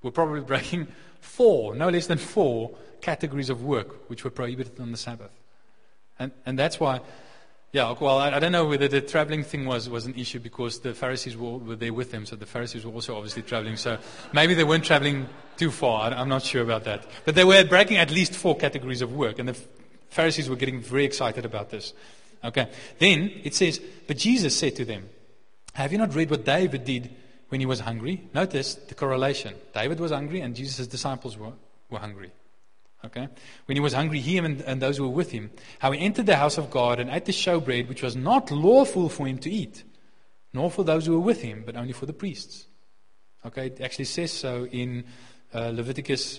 were probably breaking four, no less than four categories of work which were prohibited on the Sabbath. And and that's why, yeah, well, I, I don't know whether the traveling thing was, was an issue because the Pharisees were, were there with them, so the Pharisees were also obviously traveling. So maybe they weren't traveling too far. I, I'm not sure about that. But they were breaking at least four categories of work, and the Pharisees were getting very excited about this. Okay. Then it says, but Jesus said to them, have you not read what David did when he was hungry? Notice the correlation. David was hungry and Jesus' disciples were, were hungry. Okay. When he was hungry, he and, and those who were with him, how he entered the house of God and ate the showbread, which was not lawful for him to eat, nor for those who were with him, but only for the priests. Okay. It actually says so in uh, Leviticus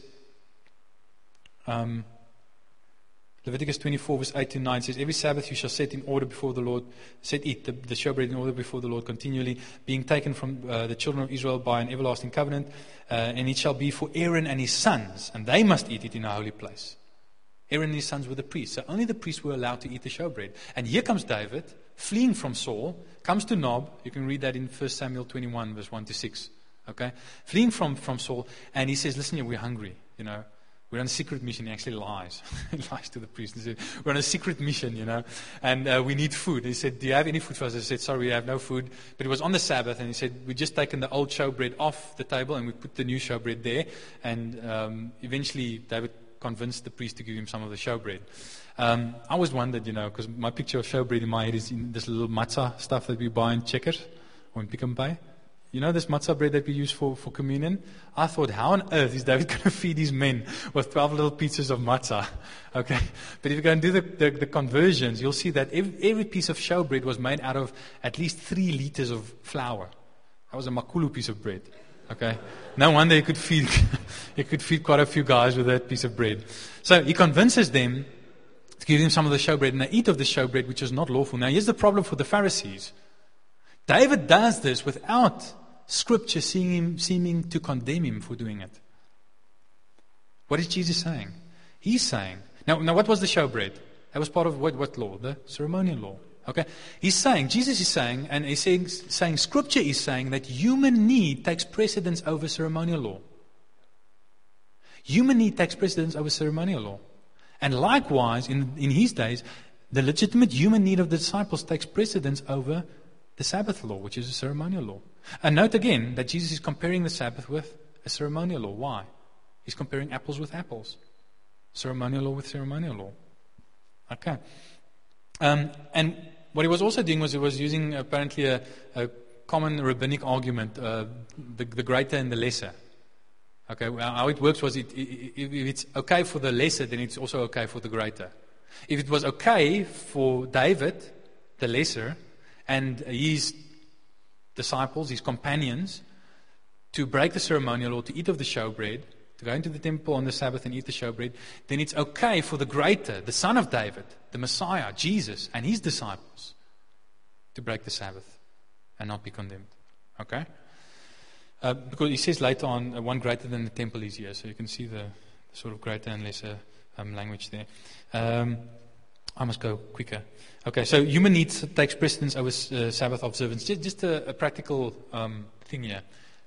um, Leviticus twenty-four, verse eight to nine says, every Sabbath you shall set in order before the Lord, set it, the, the showbread in order before the Lord continually, being taken from uh, the children of Israel by an everlasting covenant, uh, and it shall be for Aaron and his sons, and they must eat it in a holy place. Aaron and his sons were the priests, so only the priests were allowed to eat the showbread. And here comes David, fleeing from Saul, comes to Nob. You can read that in First Samuel twenty-one, verse one to six. Okay, fleeing from, from Saul, and he says, listen here, we're hungry, you know. We're on a secret mission. He actually lies. He lies to the priest. He said, we're on a secret mission, you know, and uh, we need food. And he said, do you have any food for us? I said, sorry, we have no food. But it was on the Sabbath, and he said, we've just taken the old showbread off the table, and we put the new showbread there. And um, eventually, David convinced the priest to give him some of the showbread. Um, I always wondered, you know, because my picture of showbread in my head is in this little matzah stuff that we buy in Checkers or in Pick n Pay. You know this matzah bread that we use for, for communion? I thought, how on earth is David going to feed these men with twelve little pieces of matzah? Okay, but if you go and do the, the, the conversions, you'll see that every, every piece of showbread was made out of at least three liters of flour. That was a makulu piece of bread. Okay, no wonder he could feed he could feed quite a few guys with that piece of bread. So he convinces them to give him some of the showbread, and they eat of the showbread, which is not lawful. Now here's the problem for the Pharisees. David does this without Scripture seeing him, seeming to condemn him for doing it. What is Jesus saying? He's saying, now, now what was the showbread? That was part of what, what law? The ceremonial law. Okay? He's saying, Jesus is saying, and he's saying, saying, Scripture is saying that human need takes precedence over ceremonial law. Human need takes precedence over ceremonial law. And likewise, in, in his days, the legitimate human need of the disciples takes precedence over the Sabbath law, which is a ceremonial law. And note again that Jesus is comparing the Sabbath with a ceremonial law. Why? He's comparing apples with apples. Ceremonial law with ceremonial law. Okay. Um, and what he was also doing was he was using apparently a, a common rabbinic argument, uh, the, the greater and the lesser. Okay, well, how it works was it, it, if it's okay for the lesser, then it's also okay for the greater. If it was okay for David, the lesser, and his disciples, his companions, to break the ceremonial law, to eat of the showbread, to go into the temple on the Sabbath and eat the showbread, then it's okay for the greater, the son of David, the Messiah, Jesus, and his disciples, to break the Sabbath and not be condemned. Okay? Uh, because he says later on, uh, one greater than the temple is here, so you can see the, the sort of greater and lesser um, language there. Um, I must go quicker. Okay, so human needs takes precedence over uh, Sabbath observance. Just, just a, a practical um, thing here.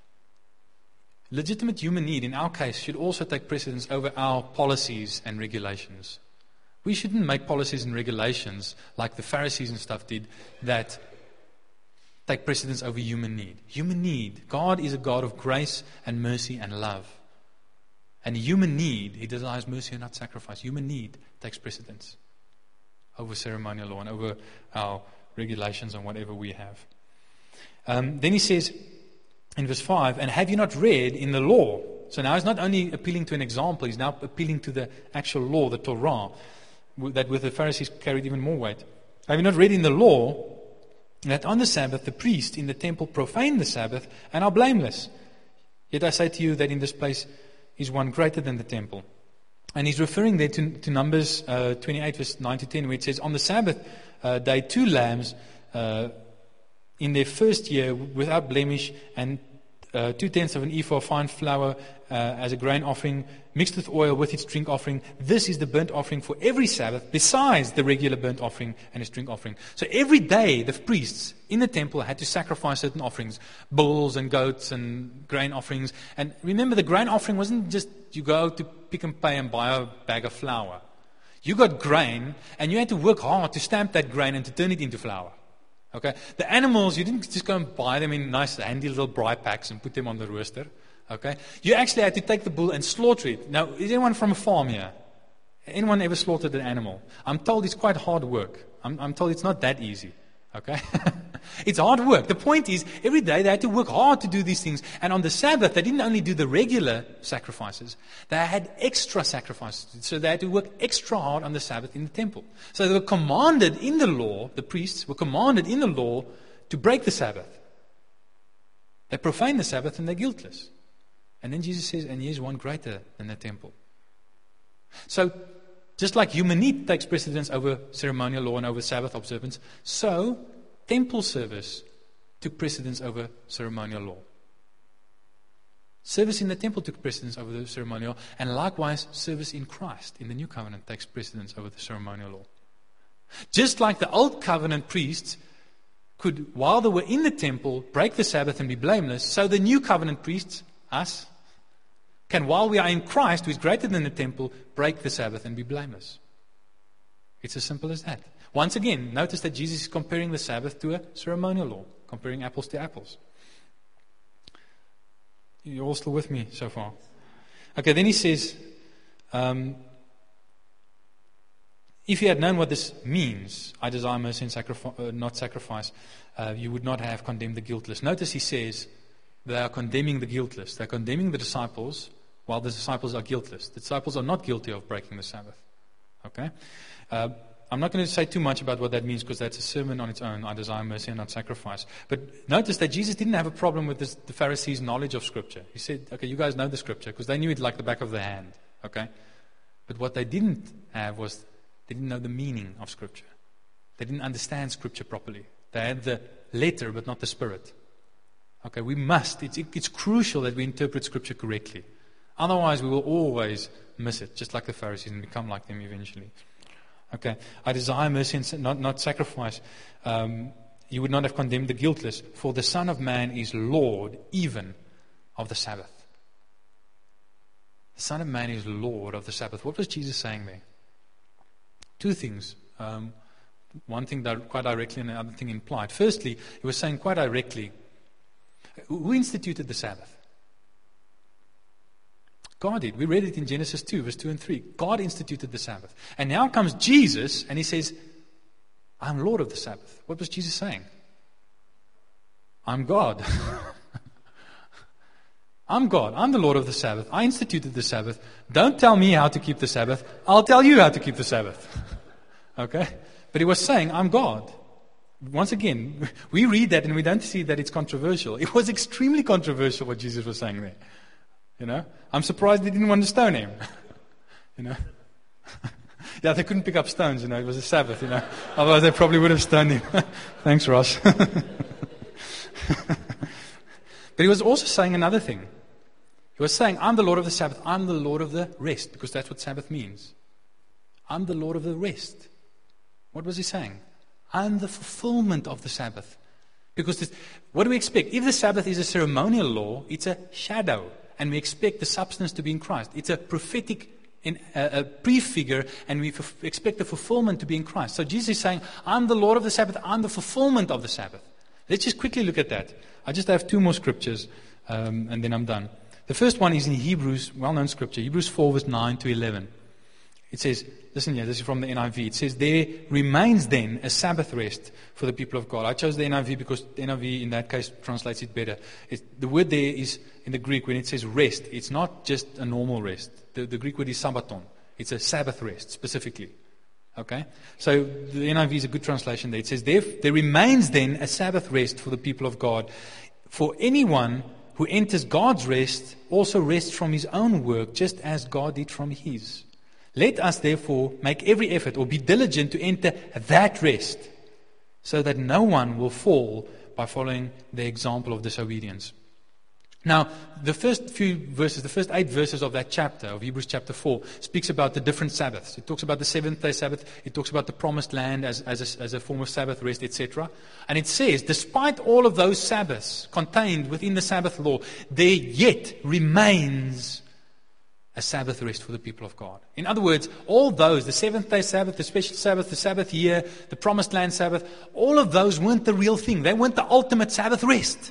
Legitimate human need, in our case, should also take precedence over our policies and regulations. We shouldn't make policies and regulations like the Pharisees and stuff did that take precedence over human need. Human need. God is a God of grace and mercy and love. And human need, He desires mercy and not sacrifice. Human need takes precedence over ceremonial law and over our regulations and whatever we have. Um, then he says in verse five, and have you not read in the law? So now he's not only appealing to an example, he's now appealing to the actual law, the Torah, that with the Pharisees carried even more weight. Have you not read in the law that on the Sabbath the priest in the temple profane the Sabbath and are blameless? Yet I say to you that in this place is one greater than the temple. And he's referring there to, to Numbers uh, twenty-eight, verse nine to ten, where it says, on the Sabbath uh, day, two lambs uh, in their first year without blemish, and uh, two-tenths of an ephah of fine flour uh, as a grain offering, mixed with oil with its drink offering. This is the burnt offering for every Sabbath, besides the regular burnt offering and its drink offering. So every day, the priests in the temple had to sacrifice certain offerings, bulls and goats and grain offerings. And remember, the grain offering wasn't just you go to Pick and Pay and buy a bag of flour. You got grain, and you had to work hard to stamp that grain and to turn it into flour. Okay, the animals, you didn't just go and buy them in nice handy little braai packs and put them on the roaster. Okay, you actually had to take the bull and slaughter it. Now, is anyone from a farm here? Anyone ever slaughtered an animal? I'm told it's quite hard work. I'm, I'm told it's not that easy. Okay, it's hard work. The point is, every day they had to work hard to do these things. And on the Sabbath, they didn't only do the regular sacrifices, they had extra sacrifices. So they had to work extra hard on the Sabbath in the temple. So they were commanded in the law, the priests were commanded in the law to break the Sabbath. They profane the Sabbath and they're guiltless. And then Jesus says, and here's one greater than the temple. So, just like human need takes precedence over ceremonial law and over Sabbath observance, so temple service took precedence over ceremonial law. Service in the temple took precedence over the ceremonial law, and likewise, service in Christ in the New Covenant takes precedence over the ceremonial law. Just like the Old Covenant priests could, while they were in the temple, break the Sabbath and be blameless, so the New Covenant priests, us, can, while we are in Christ, who is greater than the temple, break the Sabbath and be blameless. It's as simple as that. Once again, notice that Jesus is comparing the Sabbath to a ceremonial law, comparing apples to apples. You're all still with me so far? Okay, then he says, um, if you had known what this means, I desire mercy and sacrifice, uh, not sacrifice, uh, you would not have condemned the guiltless. Notice he says, they are condemning the guiltless. They're condemning the disciples while the disciples are guiltless. The disciples are not guilty of breaking the Sabbath. Okay? Uh, I'm not going to say too much about what that means because that's a sermon on its own. I desire mercy and not sacrifice. But notice that Jesus didn't have a problem with this, the Pharisees' knowledge of Scripture. He said, okay, you guys know the Scripture because they knew it like the back of their hand. Okay? But what they didn't have was they didn't know the meaning of Scripture. They didn't understand Scripture properly. They had the letter but not the spirit. Okay, we must. It's, it's crucial that we interpret Scripture correctly. Otherwise, we will always miss it, just like the Pharisees, and become like them eventually. Okay, I desire mercy and not, not sacrifice. Um, you would not have condemned the guiltless, for the Son of Man is Lord even of the Sabbath. The Son of Man is Lord of the Sabbath. What was Jesus saying there? Two things. Um, one thing quite directly and the other thing implied. Firstly, he was saying quite directly, who instituted the Sabbath? God did. We read it in Genesis two, verse two and three. God instituted the Sabbath. And now comes Jesus and he says, I'm Lord of the Sabbath. What was Jesus saying? I'm God. I'm God. I'm the Lord of the Sabbath. I instituted the Sabbath. Don't tell me how to keep the Sabbath. I'll tell you how to keep the Sabbath. Okay? But he was saying, I'm God. Once again, we read that and we don't see that it's controversial. It was extremely controversial what Jesus was saying there. You know, I'm surprised they didn't want to stone him. You know, yeah, they couldn't pick up stones. You know, it was a Sabbath. You know, otherwise they probably would have stoned him. Thanks, Ross. But he was also saying another thing. He was saying, "I'm the Lord of the Sabbath. I'm the Lord of the rest," because that's what Sabbath means. I'm the Lord of the rest. What was he saying? I'm the fulfillment of the Sabbath. Because this, what do we expect? If the Sabbath is a ceremonial law, it's a shadow. And we expect the substance to be in Christ. It's a prophetic in, uh, a prefigure, and we f- expect the fulfillment to be in Christ. So Jesus is saying, I'm the Lord of the Sabbath. I'm the fulfillment of the Sabbath. Let's just quickly look at that. I just have two more scriptures, um, and then I'm done. The first one is in Hebrews, well-known scripture, Hebrews four, verse nine to eleven. It says, listen here, this is from the N I V. It says, there remains then a Sabbath rest for the people of God. I chose the N I V because the N I V in that case translates it better. It's, the word there is, in the Greek, when it says rest, it's not just a normal rest. The, the Greek word is sabbaton. It's a Sabbath rest, specifically. Okay? So the N I V is a good translation there. It says, there, there remains then a Sabbath rest for the people of God. For anyone who enters God's rest also rests from his own work, just as God did from his. Let us therefore make every effort or be diligent to enter that rest, so that no one will fall by following the example of disobedience. Now, the first few verses, the first eight verses of that chapter, of Hebrews chapter four, speaks about the different Sabbaths. It talks about the seventh day Sabbath. It talks about the promised land as, as, a, as a form of Sabbath rest, et cetera. And it says, despite all of those Sabbaths contained within the Sabbath law, there yet remains a Sabbath rest for the people of God. In other words, all those, the seventh day Sabbath, the special Sabbath, the Sabbath year, the promised land Sabbath, all of those weren't the real thing. They weren't the ultimate Sabbath rest.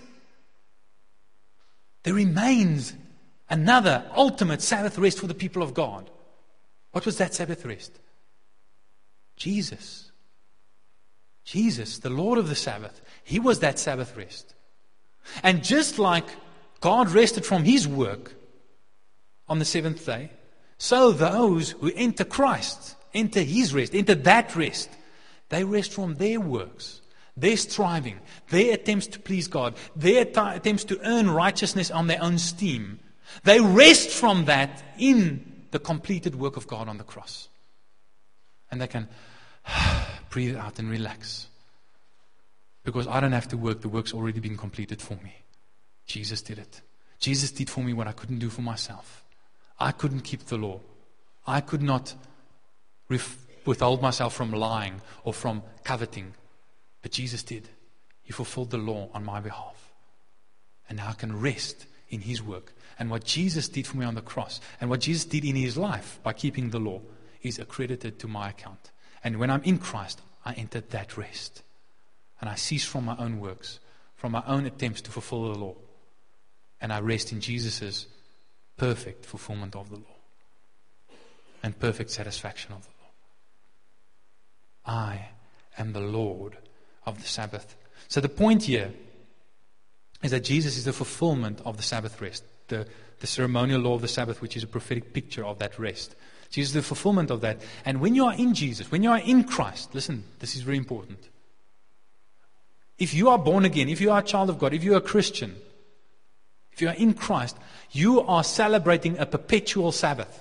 There remains another ultimate Sabbath rest for the people of God. What was that Sabbath rest? Jesus. Jesus, the Lord of the Sabbath. He was that Sabbath rest. And just like God rested from His work on the seventh day, so those who enter Christ, enter His rest, enter that rest, they rest from their works. Their striving, their attempts to please God, their att- attempts to earn righteousness on their own steam. They rest from that in the completed work of God on the cross. And they can breathe out and relax. Because I don't have to work, the work's already been completed for me. Jesus did it. Jesus did for me what I couldn't do for myself. I couldn't keep the law. I could not ref- withhold myself from lying or from coveting. But Jesus did. He fulfilled the law on my behalf. And now I can rest in His work. And what Jesus did for me on the cross, and what Jesus did in His life by keeping the law, is accredited to my account. And when I'm in Christ, I enter that rest. And I cease from my own works, from my own attempts to fulfill the law. And I rest in Jesus' perfect fulfillment of the law. And perfect satisfaction of the law. I am the Lord of the Sabbath. So the point here is that Jesus is the fulfillment of the Sabbath rest. The, the ceremonial law of the Sabbath, which is a prophetic picture of that rest. Jesus is the fulfillment of that. And when you are in Jesus, when you are in Christ, listen, this is very important. If you are born again, if you are a child of God, if you are a Christian, if you are in Christ, you are celebrating a perpetual Sabbath.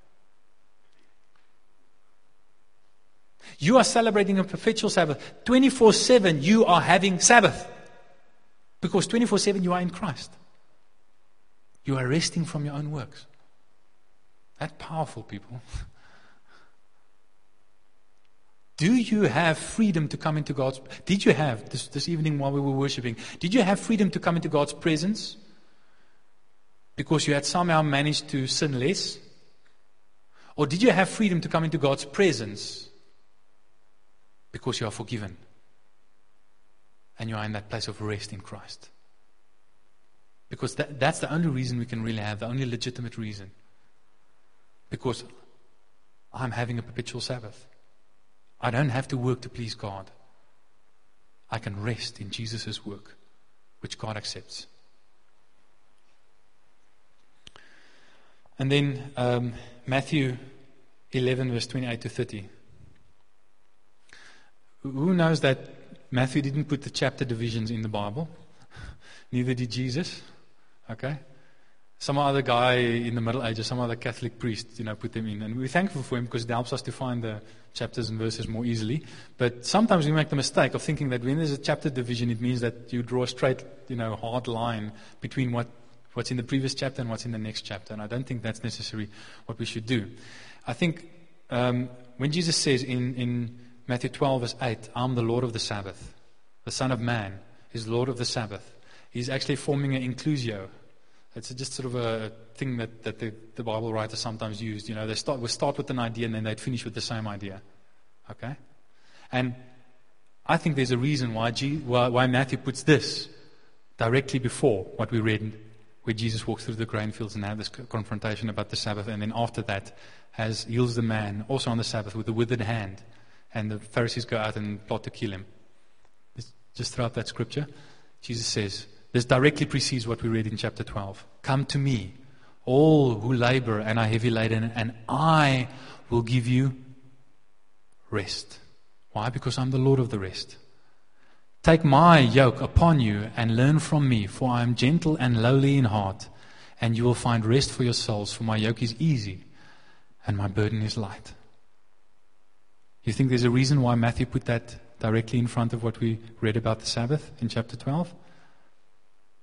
You are celebrating a perpetual Sabbath. twenty-four seven you are having Sabbath. Because twenty-four seven you are in Christ. You are resting from your own works. That's powerful, people. Do you have freedom to come into God's... Did you have, this, this evening while we were worshiping, did you have freedom to come into God's presence? Because you had somehow managed to sin less? Or did you have freedom to come into God's presence? Because you are forgiven. And you are in that place of rest in Christ. Because that, that's the only reason we can really have, the only legitimate reason. Because I'm having a perpetual Sabbath. I don't have to work to please God. I can rest in Jesus' work, which God accepts. And then um, Matthew eleven, verse twenty-eight to thirty. Who knows that Matthew didn't put the chapter divisions in the Bible? Neither did Jesus. Okay? Some other guy in the Middle Ages, some other Catholic priest, you know, put them in. And we're thankful for him because it helps us to find the chapters and verses more easily. But sometimes we make the mistake of thinking that when there's a chapter division, it means that you draw a straight, you know, hard line between what, what's in the previous chapter and what's in the next chapter. And I don't think that's necessarily what we should do. I think um, when Jesus says in... in Matthew twelve, verse eight, I'm the Lord of the Sabbath. The Son of Man is Lord of the Sabbath. He's actually forming an inclusio. It's just sort of a thing that, that the, the Bible writers sometimes used. You know, they start, we start with an idea and then they'd finish with the same idea. Okay? And I think there's a reason why, G, why, why Matthew puts this directly before what we read, where Jesus walks through the grain fields and have this confrontation about the Sabbath, and then after that has heals the man, also on the Sabbath, with a withered hand. And the Pharisees go out and plot to kill him. Just throughout that scripture, Jesus says, this directly precedes what we read in chapter twelve. Come to me, all who labor and are heavy laden, and I will give you rest. Why? Because I'm the Lord of the rest. Take my yoke upon you and learn from me, for I am gentle and lowly in heart, and you will find rest for your souls, for my yoke is easy and my burden is light. You think there's a reason why Matthew put that directly in front of what we read about the Sabbath in chapter twelve?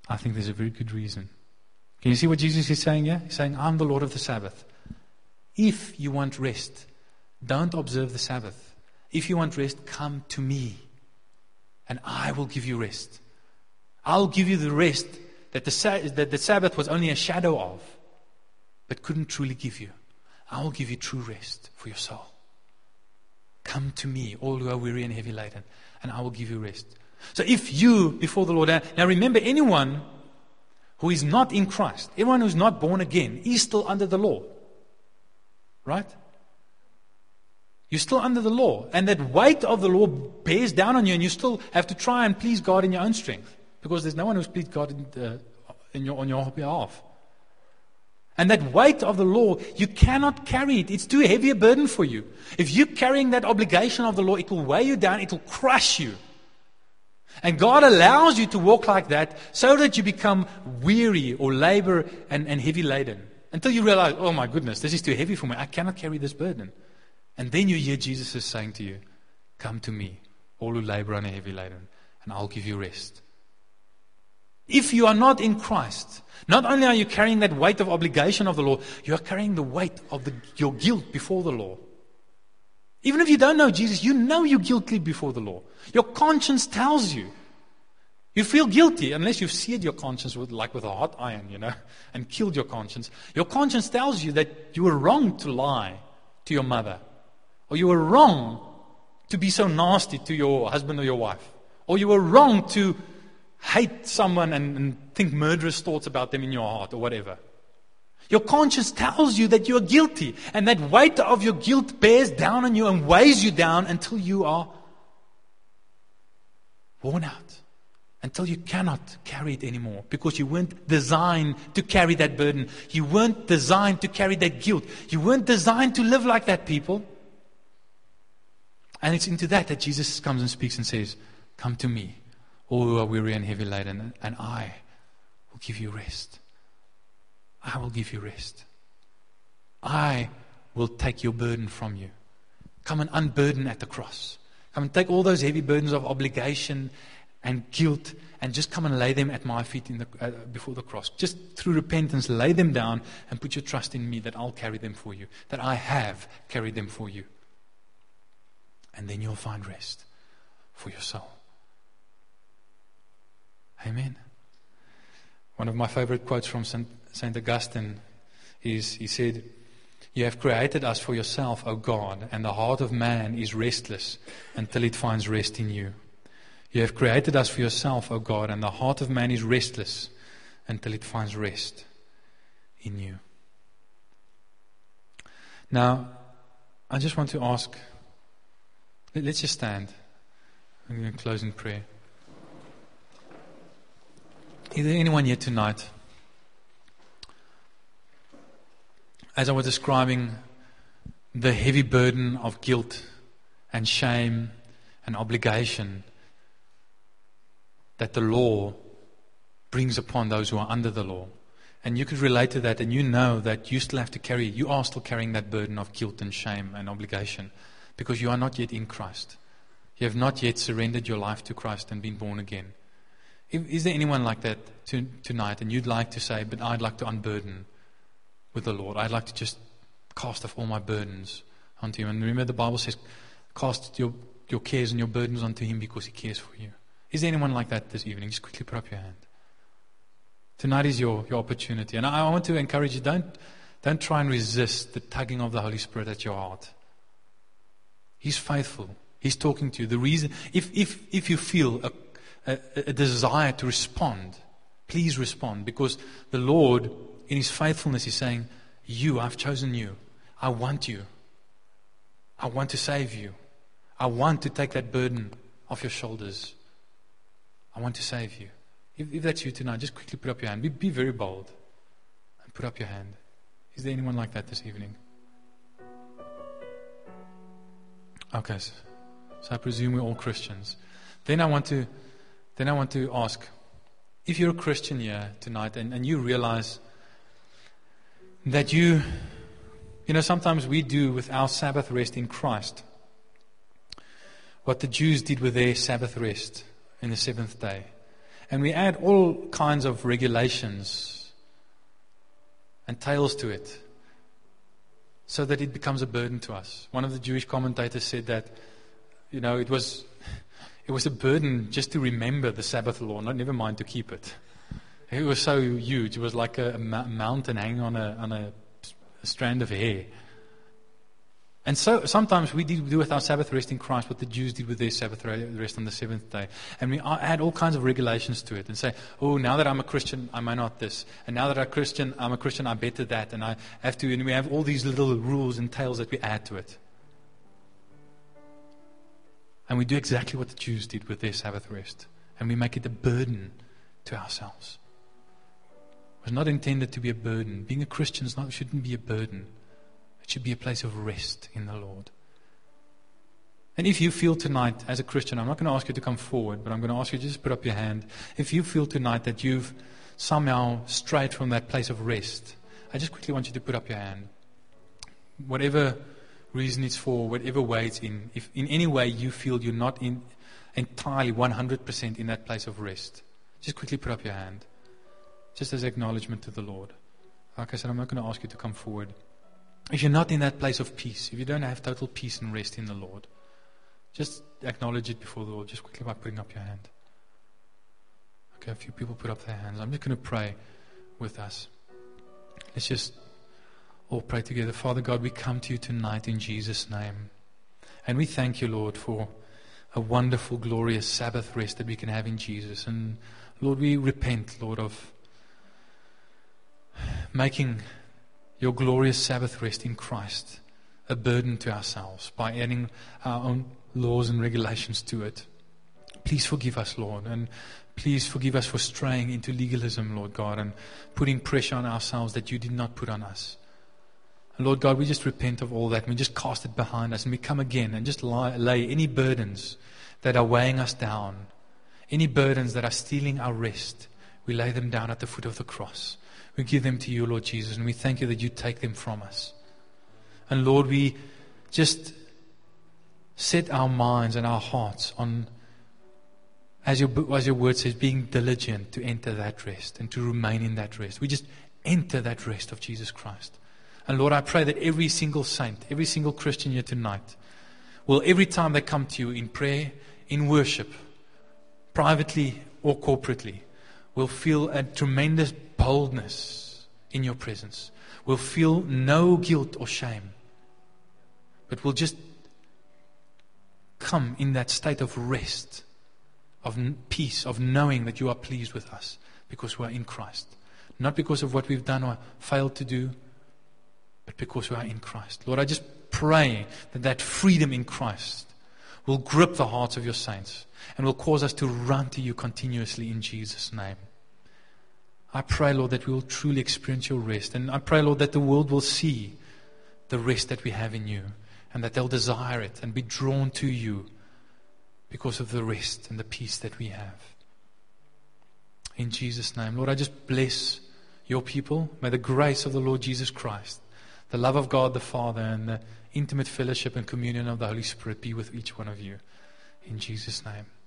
I think there's a very good reason. Can you see what Jesus is saying here? He's saying, I'm the Lord of the Sabbath. If you want rest, don't observe the Sabbath. If you want rest, come to me, and I will give you rest. I'll give you the rest that the, that the Sabbath was only a shadow of, but couldn't truly give you. I will give you true rest for your soul. Come to me, all who are weary and heavy laden, and I will give you rest. So if you, before the Lord, now remember, anyone who is not in Christ, anyone who's not born again, is still under the law. Right? You're still under the law. And that weight of the law bears down on you, and you still have to try and please God in your own strength. Because there's no one who's pleased God in, uh, in your, on your behalf. And that weight of the law, you cannot carry it. It's too heavy a burden for you. If you're carrying that obligation of the law, it will weigh you down, it will crush you. And God allows you to walk like that so that you become weary or labor and, and heavy laden. Until you realize, oh my goodness, this is too heavy for me. I cannot carry this burden. And then you hear Jesus is saying to you, come to me, all who labor and are heavy laden, and I'll give you rest. If you are not in Christ, not only are you carrying that weight of obligation of the law, you are carrying the weight of the, your guilt before the law. Even if you don't know Jesus, you know you're guilty before the law. Your conscience tells you. You feel guilty unless you've seared your conscience with, like with a hot iron, you know, and killed your conscience. Your conscience tells you that you were wrong to lie to your mother. Or you were wrong to be so nasty to your husband or your wife. Or you were wrong to hate someone and, and think murderous thoughts about them in your heart or whatever. Your conscience tells you that you are guilty. And that weight of your guilt bears down on you and weighs you down until you are worn out. Until you cannot carry it anymore. Because you weren't designed to carry that burden. You weren't designed to carry that guilt. You weren't designed to live like that, people. And it's into that that Jesus comes and speaks and says, come to me, all who are weary and heavy laden, and I will give you rest. I will give you rest. I will take your burden from you. Come and unburden at the cross. Come and take all those heavy burdens of obligation and guilt, and just come and lay them at my feet in the, uh, before the cross. Just through repentance, lay them down and put your trust in me that I'll carry them for you, that I have carried them for you. And then you'll find rest for your soul. Amen. One of my favorite quotes from Saint Augustine is, he said, you have created us for yourself, O God, and the heart of man is restless until it finds rest in you. You have created us for yourself, O God, and the heart of man is restless until it finds rest in you. Now, I just want to ask, let's just stand. I'm going to close in prayer. Is there anyone here tonight, as I was describing the heavy burden of guilt and shame and obligation that the law brings upon those who are under the law. And you could relate to that, and you know that you still have to carry, you are still carrying that burden of guilt and shame and obligation because you are not yet in Christ. You have not yet surrendered your life to Christ and been born again. Is there anyone like that to, tonight, and you'd like to say, but I'd like to unburden with the Lord. I'd like to just cast off all my burdens onto Him. And remember, the Bible says, cast your, your cares and your burdens onto Him because He cares for you. Is there anyone like that this evening? Just quickly put up your hand. Tonight is your, your opportunity. And I, I want to encourage you, don't, don't try and resist the tugging of the Holy Spirit at your heart. He's faithful. He's talking to you. The reason, if, if, if you feel a, a, a desire to respond, please respond. Because the Lord, in His faithfulness, is saying, you, I've chosen you. I want you. I want to save you. I want to take that burden off your shoulders. I want to save you. If, if that's you tonight, just quickly put up your hand. Be, be very bold and put up your hand. Is there anyone like that this evening? Okay, so, so I presume we're all Christians. Then I want to, then I want to ask, if you're a Christian here tonight and, and you realize that you, you know, sometimes we do with our Sabbath rest in Christ what the Jews did with their Sabbath rest in the seventh day. And we add all kinds of regulations and tails to it so that it becomes a burden to us. One of the Jewish commentators said that, you know, it was it was a burden just to remember the Sabbath law, not never mind to keep it. It was so huge. It was like a, a mountain hanging on a on a, a strand of hair. And so sometimes we do with our Sabbath rest in Christ what the Jews did with their Sabbath rest on the seventh day. And we add all kinds of regulations to it and say, oh, now that I'm a Christian, I may not this. And now that I'm a Christian, I'm a Christian, I better that. And I have to, and we have all these little rules and tails that we add to it. And we do exactly what the Jews did with their Sabbath rest. And we make it a burden to ourselves. It was not intended to be a burden. Being a Christian is not, shouldn't be a burden. It should be a place of rest in the Lord. And if you feel tonight as a Christian, I'm not going to ask you to come forward, but I'm going to ask you to just put up your hand. If you feel tonight that you've somehow strayed from that place of rest, I just quickly want you to put up your hand. Whatever reason it's for, whatever way it's in, if in any way you feel you're not in entirely one hundred percent in that place of rest, just quickly put up your hand. Just as acknowledgement to the Lord. Like I said, I'm not going to ask you to come forward. If you're not in that place of peace, if you don't have total peace and rest in the Lord, just acknowledge it before the Lord, just quickly by putting up your hand. Okay, a few people put up their hands. I'm just going to pray with us. Let's just all pray together. Father God, we come to you tonight in Jesus' name. And we thank you, Lord, for a wonderful, glorious Sabbath rest that we can have in Jesus. And Lord, we repent, Lord, of making your glorious Sabbath rest in Christ a burden to ourselves by adding our own laws and regulations to it. Please forgive us, Lord, and please forgive us for straying into legalism, Lord God, and putting pressure on ourselves that you did not put on us. And Lord God, we just repent of all that, and we just cast it behind us, and we come again and just lie, lay any burdens that are weighing us down, any burdens that are stealing our rest, we lay them down at the foot of the cross. We give them to you, Lord Jesus, and we thank you that you take them from us. And Lord, we just set our minds and our hearts on, as your, as your word says, being diligent to enter that rest and to remain in that rest. We just enter that rest of Jesus Christ. And Lord, I pray that every single saint, every single Christian here tonight, will every time they come to you in prayer, in worship, privately or corporately, will feel a tremendous boldness in your presence. Will feel no guilt or shame, but will just come in that state of rest, of peace, of knowing that you are pleased with us because we are in Christ. Not because of what we've done or failed to do, but because we are in Christ. Lord, I just pray that that freedom in Christ will grip the hearts of your saints and will cause us to run to you continuously in Jesus' name. I pray, Lord, that we will truly experience your rest. And I pray, Lord, that the world will see the rest that we have in you and that they'll desire it and be drawn to you because of the rest and the peace that we have. In Jesus' name, Lord, I just bless your people. May the grace of the Lord Jesus Christ, the love of God the Father, and the intimate fellowship and communion of the Holy Spirit be with each one of you. In Jesus' name.